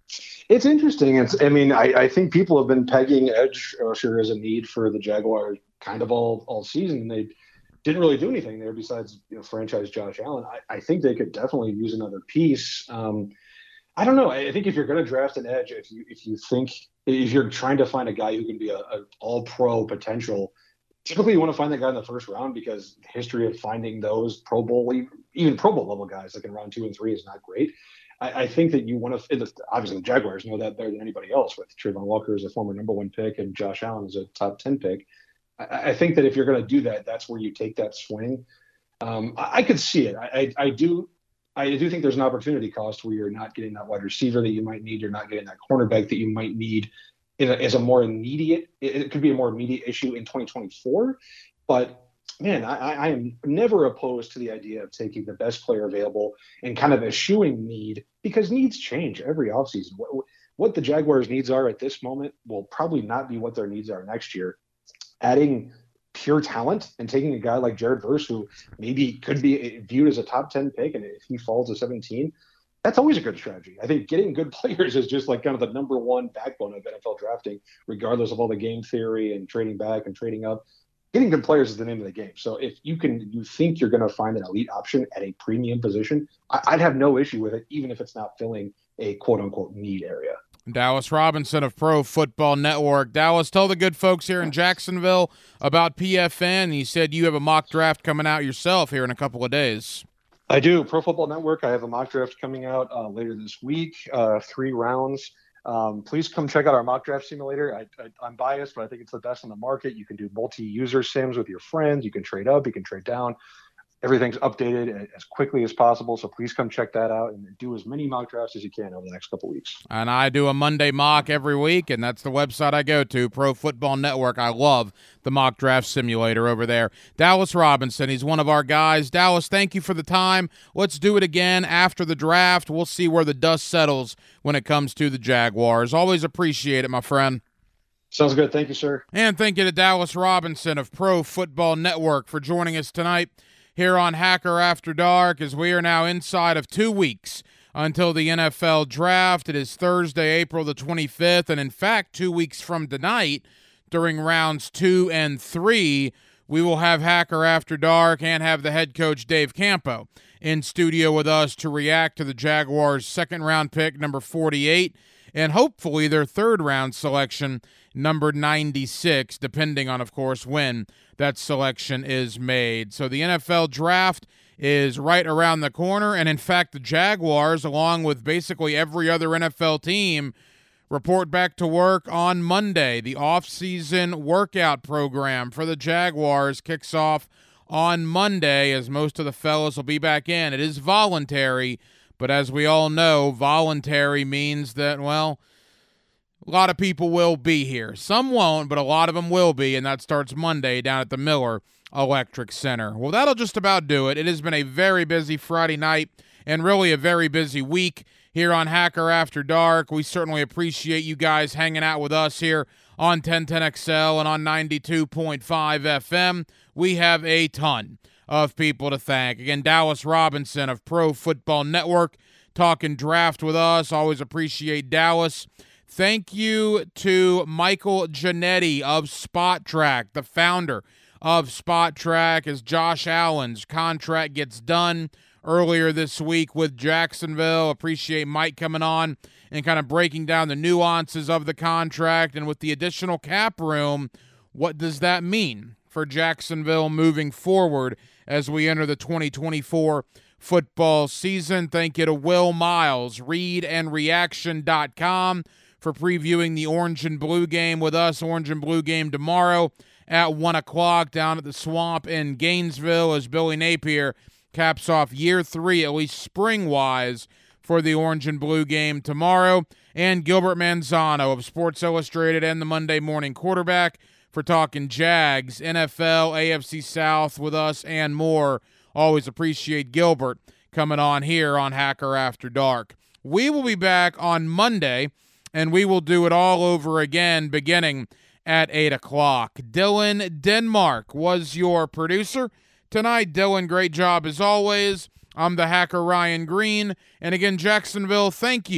It's interesting. It's, I mean, I, I think people have been pegging edge rusher as a need for the Jaguars kind of all, all season. They didn't really do anything there besides, you know, franchise Josh Allen. I, I think they could definitely use another piece. Um, I don't know. I think if you're going to draft an edge, if you if you think if you're trying to find a guy who can be a, a all pro potential, typically you want to find that guy in the first round because the history of finding those Pro Bowl, even Pro Bowl level guys like in round two and three is not great. I, I think that you want to, obviously the Jaguars know that better than anybody else with Trayvon Walker as a former number one pick and Josh Allen as a top ten pick. I, I think that if you're going to do that, that's where you take that swing. Um, I, I could see it. I, I, I do. I do think there's an opportunity cost where you're not getting that wide receiver that you might need. You're not getting that cornerback that you might need in a, as a more immediate. It, it could be a more immediate issue in twenty twenty-four. But man, I, I am never opposed to the idea of taking the best player available and kind of eschewing need because needs change every offseason. What, what the Jaguars' needs are at this moment will probably not be what their needs are next year. Adding pure talent and taking a guy like Jared Verse, who maybe could be viewed as a top ten pick, and if he falls to seventeen, that's always a good strategy. I think getting good players is just like kind of the number one backbone of N F L drafting, regardless of all the game theory and trading back and trading up. Getting good players is the name of the game. So if you can, you think you're going to find an elite option at a premium position, I'd have no issue with it, even if it's not filling a quote unquote need area. Dallas Robinson of Pro Football Network. Dallas, tell the good folks here in Jacksonville about P F N. You said you have a mock draft coming out yourself here in a couple of days. I do. Pro Football Network. I have a mock draft coming out uh, later this week, uh, three rounds. Um, please come check out our mock draft simulator. I, I, I'm biased, but I think it's the best on the market. You can do multi-user sims with your friends. You can trade up. You can trade down. Everything's updated as quickly as possible, so please come check that out and do as many mock drafts as you can over the next couple of weeks. And I do a Monday mock every week, and that's the website I go to, Pro Football Network. I love the mock draft simulator over there. Dallas Robinson, he's one of our guys. Dallas, thank you for the time. Let's do it again after the draft. We'll see where the dust settles when it comes to the Jaguars. Always appreciate it, my friend. Sounds good. Thank you, sir. And thank you to Dallas Robinson of Pro Football Network for joining us tonight here on Hacker After Dark, as we are now inside of two weeks until the N F L Draft. It is Thursday, April the twenty-fifth, and in fact, two weeks from tonight, during rounds two and three, we will have Hacker After Dark and have the head coach, Dave Campo, in studio with us to react to the Jaguars' second-round pick, number forty-eight, and hopefully their third-round selection, number ninety-six, depending on, of course, when that selection is made. So the N F L Draft is right around the corner, and in fact, the Jaguars, along with basically every other N F L team, report back to work on Monday. The off-season workout program for the Jaguars kicks off on Monday, as most of the fellas will be back in. It is voluntary, but as we all know, voluntary means that, well, a lot of people will be here. Some won't, but a lot of them will be, and that starts Monday down at the Miller Electric Center. Well, that'll just about do it. It has been a very busy Friday night and really a very busy week here on Hacker After Dark. We certainly appreciate you guys hanging out with us here on ten ten X L and on ninety-two point five F M. We have a ton of people to thank. Again, Dallas Robinson of Pro Football Network talking draft with us. Always appreciate Dallas. Thank you to Michael Giannetti of Spot Track, the founder of Spot Track, as Josh Allen's contract gets done earlier this week with Jacksonville. Appreciate Mike coming on and kind of breaking down the nuances of the contract, and with the additional cap room, what does that mean for Jacksonville moving forward as we enter the twenty twenty-four football season. Thank you to Will Miles, read and reaction dot com, for previewing the Orange and Blue game with us. Orange and Blue game tomorrow at one o'clock down at the Swamp in Gainesville, as Billy Napier caps off year three, at least spring-wise, for the Orange and Blue game tomorrow. And Gilbert Manzano of Sports Illustrated and the Monday Morning Quarterback for talking Jags, N F L, A F C South with us, and more. Always appreciate Gilbert coming on here on Hacker After Dark. We will be back on Monday, and we will do it all over again beginning at eight o'clock. Dylan Denmark was your producer tonight. Dylan, great job as always. I'm the Hacker Ryan Green. And again, Jacksonville, thank you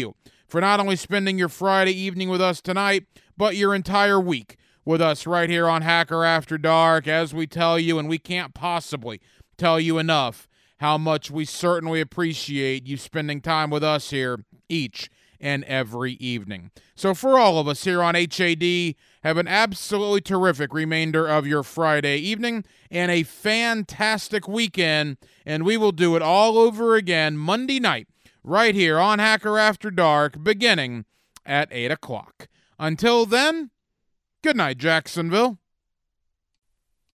for not only spending your Friday evening with us tonight, but your entire week with us right here on Hacker After Dark, as we tell you, and we can't possibly tell you enough how much we certainly appreciate you spending time with us here each and every evening. So for all of us here on H A D, have an absolutely terrific remainder of your Friday evening and a fantastic weekend, and we will do it all over again Monday night right here on Hacker After Dark, beginning at eight o'clock. Until then, good night, Jacksonville.